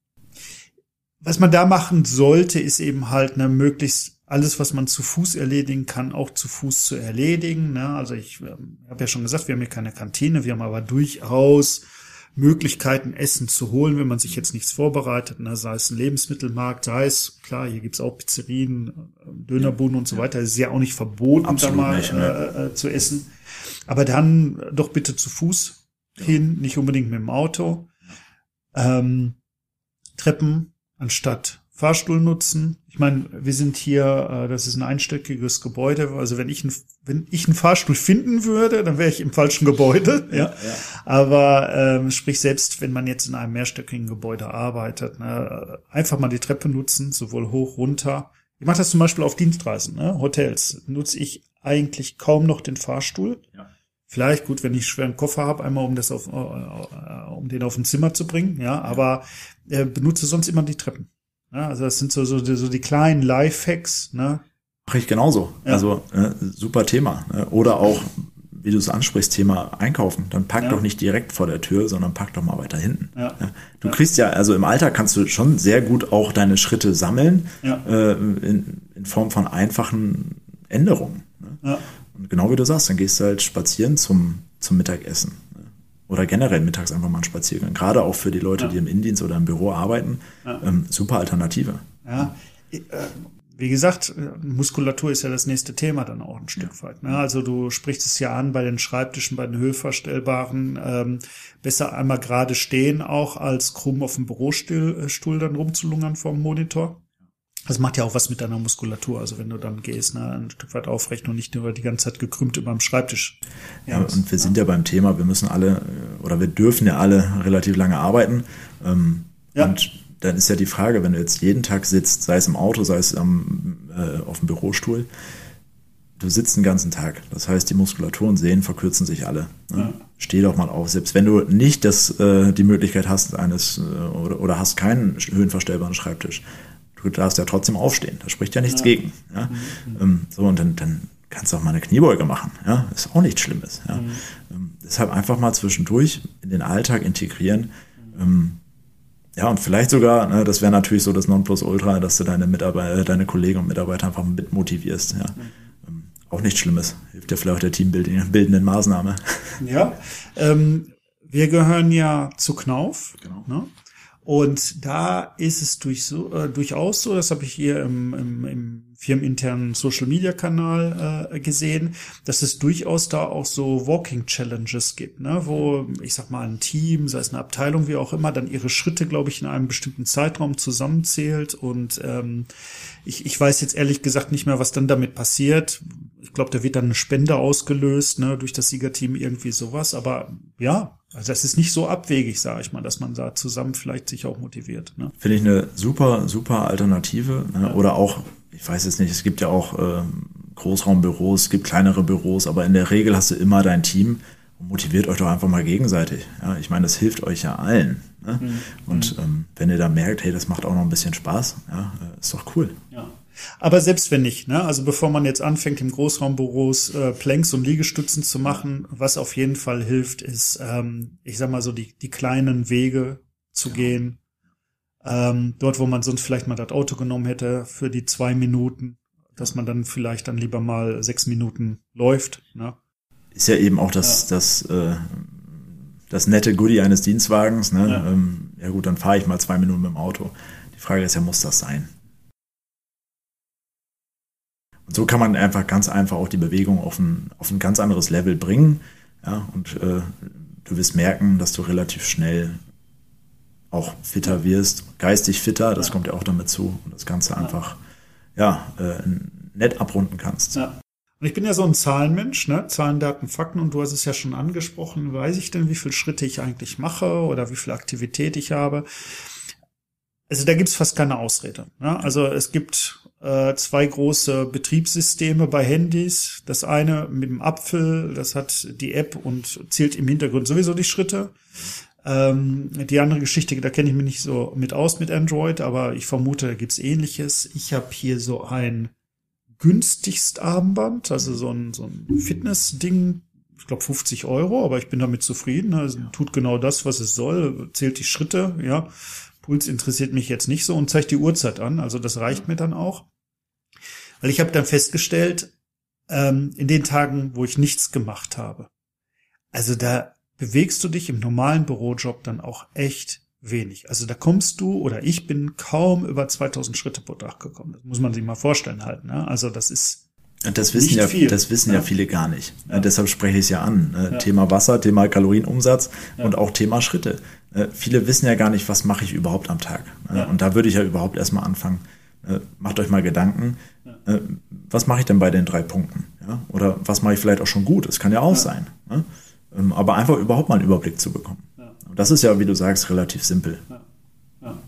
was man da machen sollte, ist eben halt eine möglichst alles, was man zu Fuß erledigen kann, auch zu Fuß zu erledigen. Ne? Also ich äh, habe ja schon gesagt, wir haben hier keine Kantine, wir haben aber durchaus Möglichkeiten, Essen zu holen, wenn man sich jetzt nichts vorbereitet, ne? Sei es ein Lebensmittelmarkt, sei es, klar, hier gibt's auch Pizzerien, Dönerbuden und so weiter. Es ist ja auch nicht verboten, absolut da mal nicht, ne? äh, äh, zu essen. Aber dann doch bitte zu Fuß ja. hin, nicht unbedingt mit dem Auto. Ähm, Treppen anstatt Fahrstuhl nutzen. Ich meine, wir sind hier, äh, das ist ein einstöckiges Gebäude. Also wenn ich ein, wenn ich einen Fahrstuhl finden würde, dann wäre ich im falschen Gebäude. Ja, ja. Aber ähm, sprich, selbst wenn man jetzt in einem mehrstöckigen Gebäude arbeitet, ne, einfach mal die Treppe nutzen, sowohl hoch, runter. Ich mache das zum Beispiel auf Dienstreisen, ne? Hotels nutze ich eigentlich kaum noch den Fahrstuhl. Ja. Vielleicht gut, wenn ich einen schweren Koffer habe, einmal um das auf, äh, um den auf ein Zimmer zu bringen. Ja, aber äh, benutze sonst immer die Treppen. Ja, also das sind so, so, so die kleinen Lifehacks, ne? Mache ich genauso. Ja. Also äh, super Thema. Ne? Oder auch, wie du es ansprichst, Thema Einkaufen. Dann pack ja. doch nicht direkt vor der Tür, sondern pack doch mal weiter hinten. Ja. Ja. Du ja. kriegst ja, also im Alltag kannst du schon sehr gut auch deine Schritte sammeln, ja. äh, in, in Form von einfachen Änderungen. Ne? Ja. Und genau wie du sagst, dann gehst du halt spazieren zum, zum Mittagessen. Oder generell mittags einfach mal einen Spaziergang. Gerade auch für die Leute, ja. die im Innendienst oder im Büro arbeiten. Ja. Ähm, super Alternative. Ja, wie gesagt, Muskulatur ist ja das nächste Thema dann auch ein Stück ja. weit. Ne? Also du sprichst es ja an bei den Schreibtischen, bei den höhenverstellbaren. Ähm, besser einmal gerade stehen auch, als krumm auf dem Bürostuhl Stuhl dann rumzulungern vorm Monitor. Das macht ja auch was mit deiner Muskulatur. Also wenn du dann gehst, ne, ein Stück weit aufrecht und nicht nur die ganze Zeit gekrümmt über dem Schreibtisch. Ja, und wir sind ja beim Thema, wir müssen alle, oder wir dürfen ja alle relativ lange arbeiten. Ähm, ja. Und dann ist ja die Frage, wenn du jetzt jeden Tag sitzt, sei es im Auto, sei es am, äh, auf dem Bürostuhl, du sitzt den ganzen Tag. Das heißt, die Muskulatur und Sehnen verkürzen sich alle. Ne? Ja. Steh doch mal auf. Selbst wenn du nicht das, äh, die Möglichkeit hast, eines, äh, oder, oder hast keinen höhenverstellbaren Schreibtisch, du darfst ja trotzdem aufstehen. Da spricht ja nichts ja. gegen. Ja? Mhm. Ähm, so, und dann, dann kannst du auch mal eine Kniebeuge machen. Ja? Ist auch nichts Schlimmes. Ja? Mhm. Ähm, deshalb einfach mal zwischendurch in den Alltag integrieren. Mhm. Ähm, ja, und vielleicht sogar, ne, das wäre natürlich so das Nonplusultra, dass du deine Mitarbeiter, deine Kollegen und Mitarbeiter einfach mit motivierst. Ja? Mhm. Ähm, auch nichts Schlimmes. Hilft ja vielleicht der teambildenden Maßnahme. Ja, ähm, wir gehören ja zu Knauf. Genau. Ne? Und da ist es durch so, äh, durchaus so, das habe ich hier im, im, im firmeninternen Social-Media-Kanal äh, gesehen, dass es durchaus da auch so Walking-Challenges gibt, ne, wo, ich sag mal, ein Team, sei es eine Abteilung, wie auch immer, dann ihre Schritte, glaube ich, in einem bestimmten Zeitraum zusammenzählt. Und ähm, ich, ich weiß jetzt ehrlich gesagt nicht mehr, was dann damit passiert. Ich glaube, da wird dann eine Spende ausgelöst, ne, durch das Siegerteam, irgendwie sowas. Aber ja, also das ist nicht so abwegig, sage ich mal, dass man da zusammen vielleicht sich auch motiviert. Ne? Finde ich eine super, super Alternative. Ne? Ja. Oder auch, ich weiß jetzt nicht, es gibt ja auch äh, Großraumbüros, es gibt kleinere Büros, aber in der Regel hast du immer dein Team und motiviert euch doch einfach mal gegenseitig. Ja? Ich meine, das hilft euch ja allen. Ne? Mhm. Und ähm, wenn ihr da merkt, hey, das macht auch noch ein bisschen Spaß, ja, ist doch cool. Ja. Aber selbst wenn nicht, ne, also bevor man jetzt anfängt, im Großraumbüros äh, Planks und Liegestützen zu machen, was auf jeden Fall hilft, ist, ähm, ich sag mal so, die die kleinen Wege zu ja. gehen. Ähm, dort, wo man sonst vielleicht mal das Auto genommen hätte für die zwei Minuten, dass man dann vielleicht dann lieber mal sechs Minuten läuft. Ne? Ist ja eben auch das, ja. das, äh, das nette Goodie eines Dienstwagens. Ne? Ja. Ähm, ja gut, dann fahre ich mal zwei Minuten mit dem Auto. Die Frage ist ja, muss das sein? Und so kann man einfach ganz einfach auch die Bewegung auf ein, auf ein ganz anderes Level bringen. Ja, und äh, du wirst merken, dass du relativ schnell auch fitter wirst, geistig fitter, das ja. kommt ja auch damit zu. Und das Ganze ja. einfach ja, äh, nett abrunden kannst. Ja. Und ich bin ja so ein Zahlenmensch, ne? Zahlen, Daten, Fakten. Und du hast es ja schon angesprochen. Weiß ich denn, wie viele Schritte ich eigentlich mache oder wie viel Aktivität ich habe? Also da gibt's fast keine Ausrede. Ne? Also es gibt äh, zwei große Betriebssysteme bei Handys. Das eine mit dem Apfel, das hat die App und zählt im Hintergrund sowieso die Schritte. Ähm, die andere Geschichte, da kenne ich mich nicht so mit aus mit Android, aber ich vermute, da gibt's Ähnliches. Ich habe hier so ein günstigst Armband, also so ein, so ein Fitness-Ding, ich glaube fünfzig Euro, aber ich bin damit zufrieden. Also tut genau das, was es soll, zählt die Schritte, ja. Puls interessiert mich jetzt nicht so und zeigt die Uhrzeit an, also das reicht mir dann auch. Weil ich habe dann festgestellt, ähm, in den Tagen, wo ich nichts gemacht habe, also da bewegst du dich im normalen Bürojob dann auch echt wenig. Also da kommst du, oder ich bin kaum über zweitausend Schritte pro Tag gekommen. Das muss man sich mal vorstellen halt, ne? Also das ist Das wissen ja, viel. das wissen ja. ja viele gar nicht. Ja. Deshalb spreche ich es ja an. Ja. Thema Wasser, Thema Kalorienumsatz ja. und auch Thema Schritte. äh, viele wissen ja gar nicht, was mache ich überhaupt am Tag. Ne? Ja. Und da würde ich ja überhaupt erstmal anfangen. Äh, macht euch mal Gedanken, ja. äh, was mache ich denn bei den drei Punkten? Ja? Oder was mache ich vielleicht auch schon gut? Das kann ja auch ja. sein. Ne? Ähm, aber einfach überhaupt mal einen Überblick zu bekommen. Ja. Und das ist ja, wie du sagst, relativ simpel. Ja. Ja.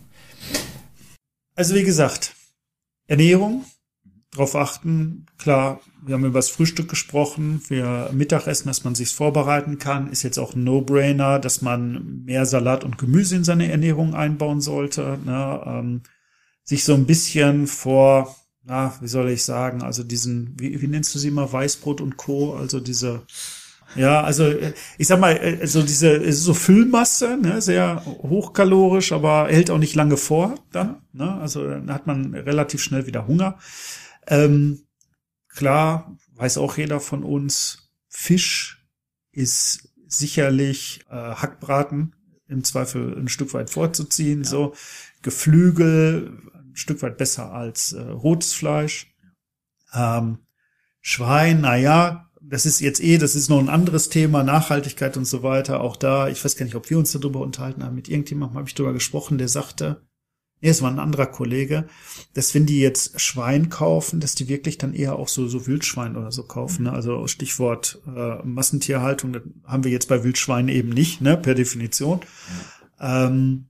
Also wie gesagt, Ernährung, darauf achten, klar, wir haben über das Frühstück gesprochen, für Mittagessen, dass man sich vorbereiten kann, ist jetzt auch ein No-Brainer, dass man mehr Salat und Gemüse in seine Ernährung einbauen sollte, ne? ähm, sich so ein bisschen vor, na, wie soll ich sagen, also diesen, wie, wie nennst du sie mal, Weißbrot und Co., also diese, ja, also ich sag mal, also diese so Füllmasse, ne, sehr hochkalorisch, aber hält auch nicht lange vor dann, ne? Also dann hat man relativ schnell wieder Hunger. Ähm, klar, weiß auch jeder von uns, Fisch ist sicherlich äh, Hackbraten im Zweifel ein Stück weit vorzuziehen, ja. So Geflügel ein Stück weit besser als äh, rotes Fleisch. Ähm, Schwein, na ja, das ist jetzt eh, das ist noch ein anderes Thema, Nachhaltigkeit und so weiter. Auch da, ich weiß gar nicht, ob wir uns darüber unterhalten haben. Mit irgendjemandem habe ich darüber gesprochen, der sagte, nee, es war ein anderer Kollege, dass wenn die jetzt Schwein kaufen, dass die wirklich dann eher auch so so Wildschwein oder so kaufen. Ne? Also Stichwort äh, Massentierhaltung, das haben wir jetzt bei Wildschweinen eben nicht, ne, per Definition. Ja. Ähm,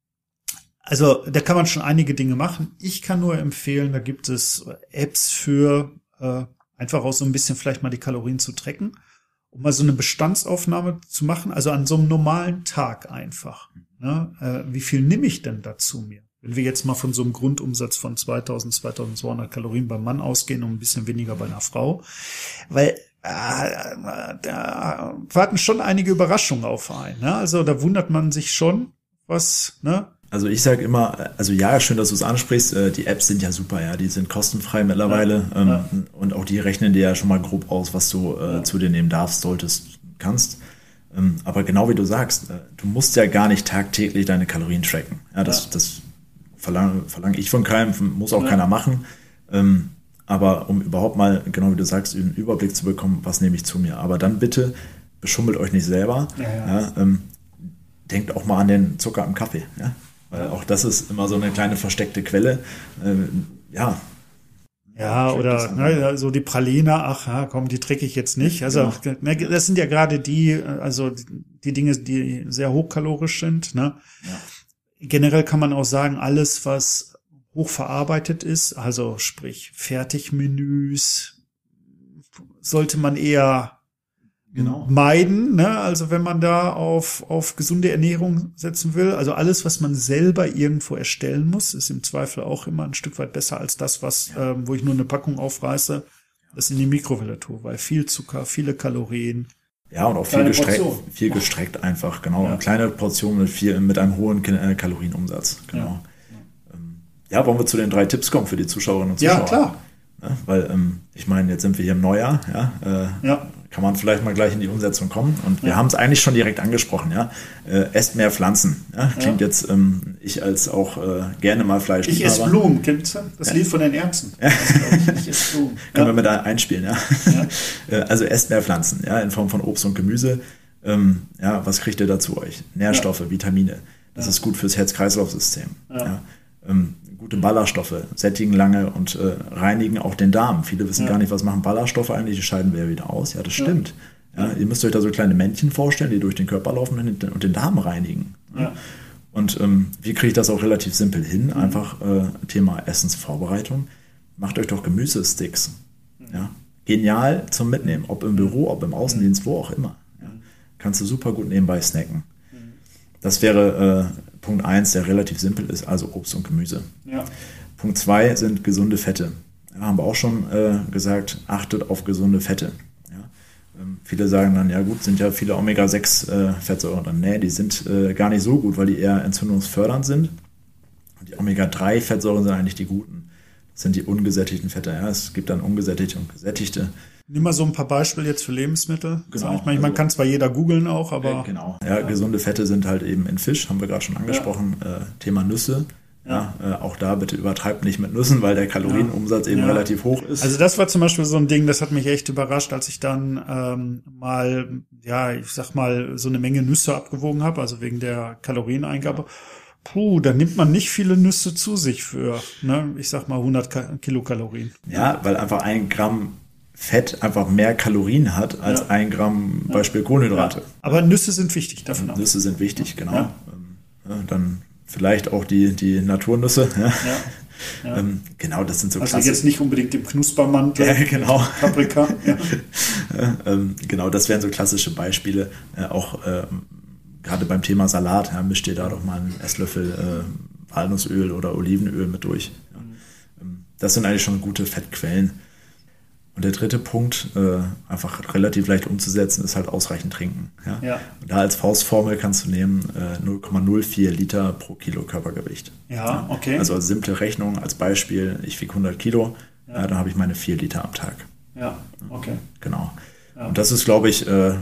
also da kann man schon einige Dinge machen. Ich kann nur empfehlen, da gibt es Apps für äh, einfach auch so ein bisschen vielleicht mal die Kalorien zu tracken, um mal so eine Bestandsaufnahme zu machen, also an so einem normalen Tag einfach. Ne? Äh, wie viel nehme ich denn da zu mir? Wenn wir jetzt mal von so einem Grundumsatz von zweitausend, zweitausendzweihundert Kalorien beim Mann ausgehen und ein bisschen weniger bei einer Frau, weil äh, da warten schon einige Überraschungen auf einen. Ne? Also da wundert man sich schon, was, ne? Also ich sage immer, also ja, schön, dass du es ansprichst, die Apps sind ja super, ja, die sind kostenfrei mittlerweile, ja, ähm, ja. Und auch die rechnen dir ja schon mal grob aus, was du äh, ja. zu dir nehmen darfst, solltest, kannst. Ähm, aber genau wie du sagst, äh, du musst ja gar nicht tagtäglich deine Kalorien tracken. Ja, das, ja. das verlange verlang ich von keinem, muss auch ja. keiner machen. Ähm, aber um überhaupt mal, genau wie du sagst, einen Überblick zu bekommen, was nehme ich zu mir. Aber dann bitte beschummelt euch nicht selber. Ja, ja. Ja, ähm, denkt auch mal an den Zucker im Kaffee, ja. Weil auch das ist immer so eine kleine versteckte Quelle. Ähm, ja. Ja, oder ne, so die Praline, ach ja, komm, die trinke ich jetzt nicht. Also genau. ne, das sind ja gerade die, also die Dinge, die sehr hochkalorisch sind. Ne? Ja. Generell kann man auch sagen, alles, was hochverarbeitet ist, also sprich Fertigmenüs, sollte man eher Genau. meiden, ne? Also wenn man da auf auf gesunde Ernährung setzen will, also alles, was man selber irgendwo erstellen muss, ist im Zweifel auch immer ein Stück weit besser als das, was ja. ähm, wo ich nur eine Packung aufreiße, das in die Mikrowelle tue, weil viel Zucker, viele Kalorien. Ja, und auch viel gestreckt, viel gestreckt einfach, genau. Ja. Eine kleine Portion mit viel mit einem hohen Kalorienumsatz, genau. Ja. ja, wollen wir zu den drei Tipps kommen für die Zuschauerinnen und Zuschauer? Ja, klar. Ja, weil ähm, ich meine, jetzt sind wir hier im Neujahr, ja. Äh, ja. Kann man vielleicht mal gleich in die Umsetzung kommen. Und wir ja. haben es eigentlich schon direkt angesprochen, ja. Äh, esst mehr Pflanzen. Ja? Klingt ja. jetzt, ähm, ich als auch äh, gerne mal Fleisch. Ich esse Blumen, kennst du? Das ja. Lied von den Ärzten. Ja. Ich, ich esse Blumen. Können ja. wir mit einspielen, ja. ja. Also esst mehr Pflanzen, ja, in Form von Obst und Gemüse. Ähm, ja, was kriegt ihr da zu euch? Nährstoffe, ja. Vitamine. Das ja. ist gut fürs Herz-Kreislauf-System. Ja. Ja. Ähm, gute Ballaststoffe, sättigen lange und äh, reinigen auch den Darm. Viele wissen ja. gar nicht, was machen Ballaststoffe eigentlich, die scheiden wir ja wieder aus. Ja, das ja. stimmt. Ja, ihr müsst euch da so kleine Männchen vorstellen, die durch den Körper laufen und den Darm reinigen. Ja. Und ähm, wie kriege ich das auch relativ simpel hin? Einfach äh, Thema Essensvorbereitung. Macht euch doch Gemüsesticks. Ja. Genial zum Mitnehmen, ob im Büro, ob im Außendienst, wo auch immer. Ja. Kannst du super gut nebenbei snacken. Das wäre äh, Punkt eins, der relativ simpel ist, also Obst und Gemüse. Ja. Punkt zwei sind gesunde Fette. Ja, haben wir auch schon äh, gesagt, achtet auf gesunde Fette. Ja. Ähm, viele sagen dann, ja gut, sind ja viele Omega sechs äh, Fettsäuren. Nee, die sind äh, gar nicht so gut, weil die eher entzündungsfördernd sind. Und die Omega drei Fettsäuren sind eigentlich die guten. Das sind die ungesättigten Fette. Ja. Es gibt dann ungesättigte und gesättigte. Nimm mal so ein paar Beispiele jetzt für Lebensmittel. Genau. Ich meine, man also, kann zwar jeder googeln auch, aber... Äh, genau. Ja, ja, gesunde Fette sind halt eben in Fisch, haben wir gerade schon angesprochen. Ja. Äh, Thema Nüsse Ja. Ja, äh, auch da bitte übertreibt nicht mit Nüssen, weil der Kalorienumsatz ja. eben ja. relativ hoch ist. Also das war zum Beispiel so ein Ding, das hat mich echt überrascht, als ich dann ähm, mal, ja, ich sag mal, so eine Menge Nüsse abgewogen habe, also wegen der Kalorieneingabe. Puh, da nimmt man nicht viele Nüsse zu sich für, ne, ich sag mal hundert Kilokalorien. Ja, weil einfach ein Gramm Fett einfach mehr Kalorien hat als ja. ein Gramm Beispiel Kohlenhydrate. Ja. Aber Nüsse sind wichtig, davon ab. Nüsse sind wichtig, genau. Ja. Ja, dann vielleicht auch die, die Naturnüsse. Ja. Ja. Ja. Ähm, genau, das sind so Also klassisch. Jetzt nicht unbedingt im Knuspermantel. Ja, genau. Paprika. Ja. Ja, ähm, genau, das wären so klassische Beispiele. Äh, auch äh, gerade beim Thema Salat, ja, mischt ihr da doch mal einen Esslöffel äh, Walnussöl oder Olivenöl mit durch. Ja. Ähm, das sind eigentlich schon gute Fettquellen. Und der dritte Punkt, äh, einfach relativ leicht umzusetzen, ist halt ausreichend trinken. Ja? Ja. Und da als Faustformel kannst du nehmen äh, null Komma null vier Liter pro Kilo Körpergewicht. Ja, okay. Also als simple Rechnung, als Beispiel, ich wiege hundert Kilo, ja. äh, dann habe ich meine vier Liter am Tag. Ja, okay. Genau. Ja. Und das ist, glaube ich, äh,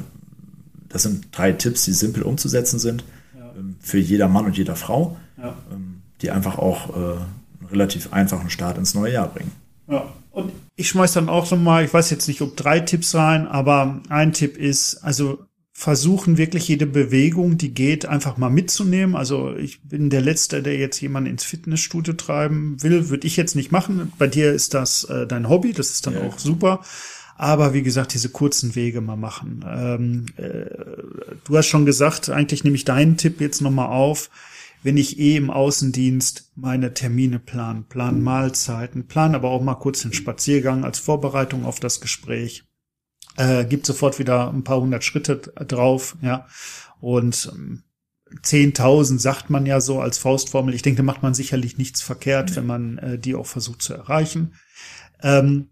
das sind drei Tipps, die simpel umzusetzen sind, ja. ähm, für jeder Mann und jeder Frau, ja. ähm, die einfach auch äh, einen relativ einfachen Start ins neue Jahr bringen. Ja. Und ich schmeiß dann auch so mal, ich weiß jetzt nicht, ob drei Tipps rein, aber ein Tipp ist, also versuchen wirklich jede Bewegung, die geht, einfach mal mitzunehmen. Also ich bin der Letzte, der jetzt jemanden ins Fitnessstudio treiben will, würde ich jetzt nicht machen. Bei dir ist das äh, dein Hobby, das ist dann ja. auch super. Aber wie gesagt, diese kurzen Wege mal machen. Ähm, äh, du hast schon gesagt, eigentlich nehme ich deinen Tipp jetzt nochmal auf. Wenn ich eh im Außendienst meine Termine plan, plan Mahlzeiten, plan aber auch mal kurz den Spaziergang als Vorbereitung auf das Gespräch, äh, gibt sofort wieder ein paar hundert Schritte drauf, ja. Und ähm, zehntausend sagt man ja so als Faustformel. Ich denke, da macht man sicherlich nichts verkehrt, ja. wenn man äh, die auch versucht zu erreichen. Ähm,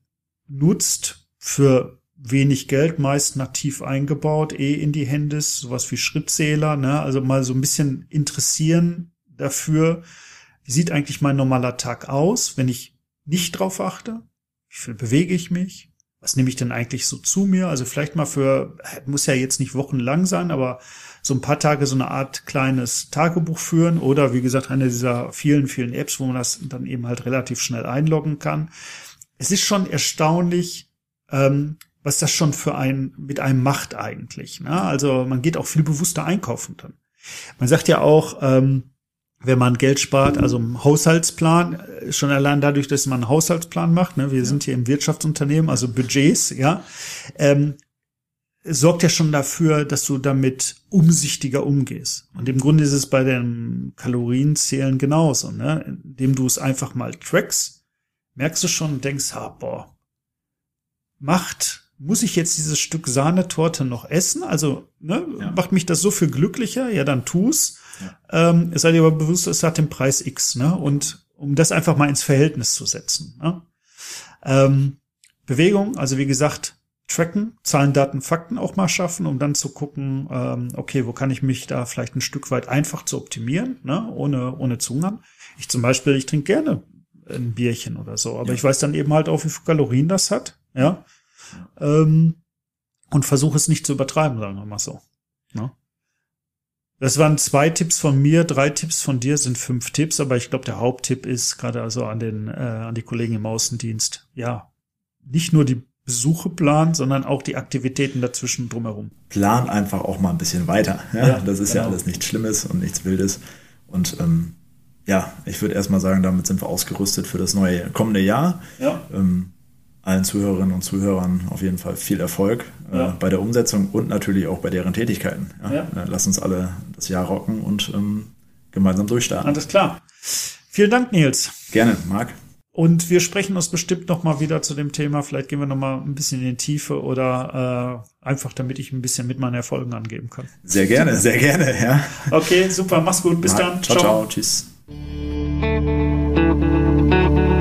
nutzt für wenig Geld, meist nativ eingebaut, eh in die Handys, sowas wie Schrittzähler, ne, also mal so ein bisschen interessieren dafür, wie sieht eigentlich mein normaler Tag aus, wenn ich nicht drauf achte, wie viel bewege ich mich, was nehme ich denn eigentlich so zu mir, also vielleicht mal für, muss ja jetzt nicht wochenlang sein, aber so ein paar Tage so eine Art kleines Tagebuch führen oder wie gesagt, eine dieser vielen, vielen Apps, wo man das dann eben halt relativ schnell einloggen kann. Es ist schon erstaunlich, ähm, was das schon für ein mit einem macht eigentlich. Ne? Also man geht auch viel bewusster einkaufen dann. Man sagt ja auch, ähm, wenn man Geld spart, also im Haushaltsplan, schon allein dadurch, dass man einen Haushaltsplan macht, ne, wir ja. sind hier im Wirtschaftsunternehmen, also Budgets, ja, ähm, sorgt ja schon dafür, dass du damit umsichtiger umgehst. Und im Grunde ist es bei dem Kalorienzählen genauso, ne, indem du es einfach mal trackst, merkst du schon und denkst, ah, boah, macht muss ich jetzt dieses Stück Sahnetorte noch essen? Also, ne, ja. macht mich das so viel glücklicher? Ja, dann tu's. Ja. Ähm, es sei dir aber bewusst, es hat den Preis X, ne? Und um das einfach mal ins Verhältnis zu setzen. Ne? Ähm, Bewegung, also wie gesagt, tracken, Zahlen, Daten, Fakten auch mal schaffen, um dann zu gucken, ähm, okay, wo kann ich mich da vielleicht ein Stück weit einfach zu optimieren, ne? Ohne, ohne Zungern. Ich zum Beispiel, ich trinke gerne ein Bierchen oder so, aber ja. ich weiß dann eben halt auch, wie viel Kalorien das hat, ja. Ähm, und versuche es nicht zu übertreiben, sagen wir mal so. Ne? Das waren zwei Tipps von mir, drei Tipps von dir sind fünf Tipps, aber ich glaube, der Haupttipp ist gerade also an den äh, an die Kollegen im Außendienst, ja, nicht nur die Besuche planen, sondern auch die Aktivitäten dazwischen drumherum. Plan einfach auch mal ein bisschen weiter. Ja, ja das ist genau. ja alles nichts Schlimmes und nichts Wildes. Und ähm, ja, ich würde erstmal sagen, damit sind wir ausgerüstet für das neue kommende Jahr. Ja. Ähm, allen Zuhörerinnen und Zuhörern auf jeden Fall viel Erfolg ja. äh, bei der Umsetzung und natürlich auch bei deren Tätigkeiten. Ja? Ja. Äh, lass uns alle das Jahr rocken und ähm, gemeinsam durchstarten. Alles klar. Vielen Dank, Nils. Gerne, Marc. Und wir sprechen uns bestimmt noch mal wieder zu dem Thema. Vielleicht gehen wir noch mal ein bisschen in die Tiefe oder äh, einfach, damit ich ein bisschen mit meinen Erfolgen angeben kann. Sehr gerne, sehr gerne. Ja. Okay, super. Mach's gut. Bis Marc, dann. Ciao, ciao. Ciao. Tschüss.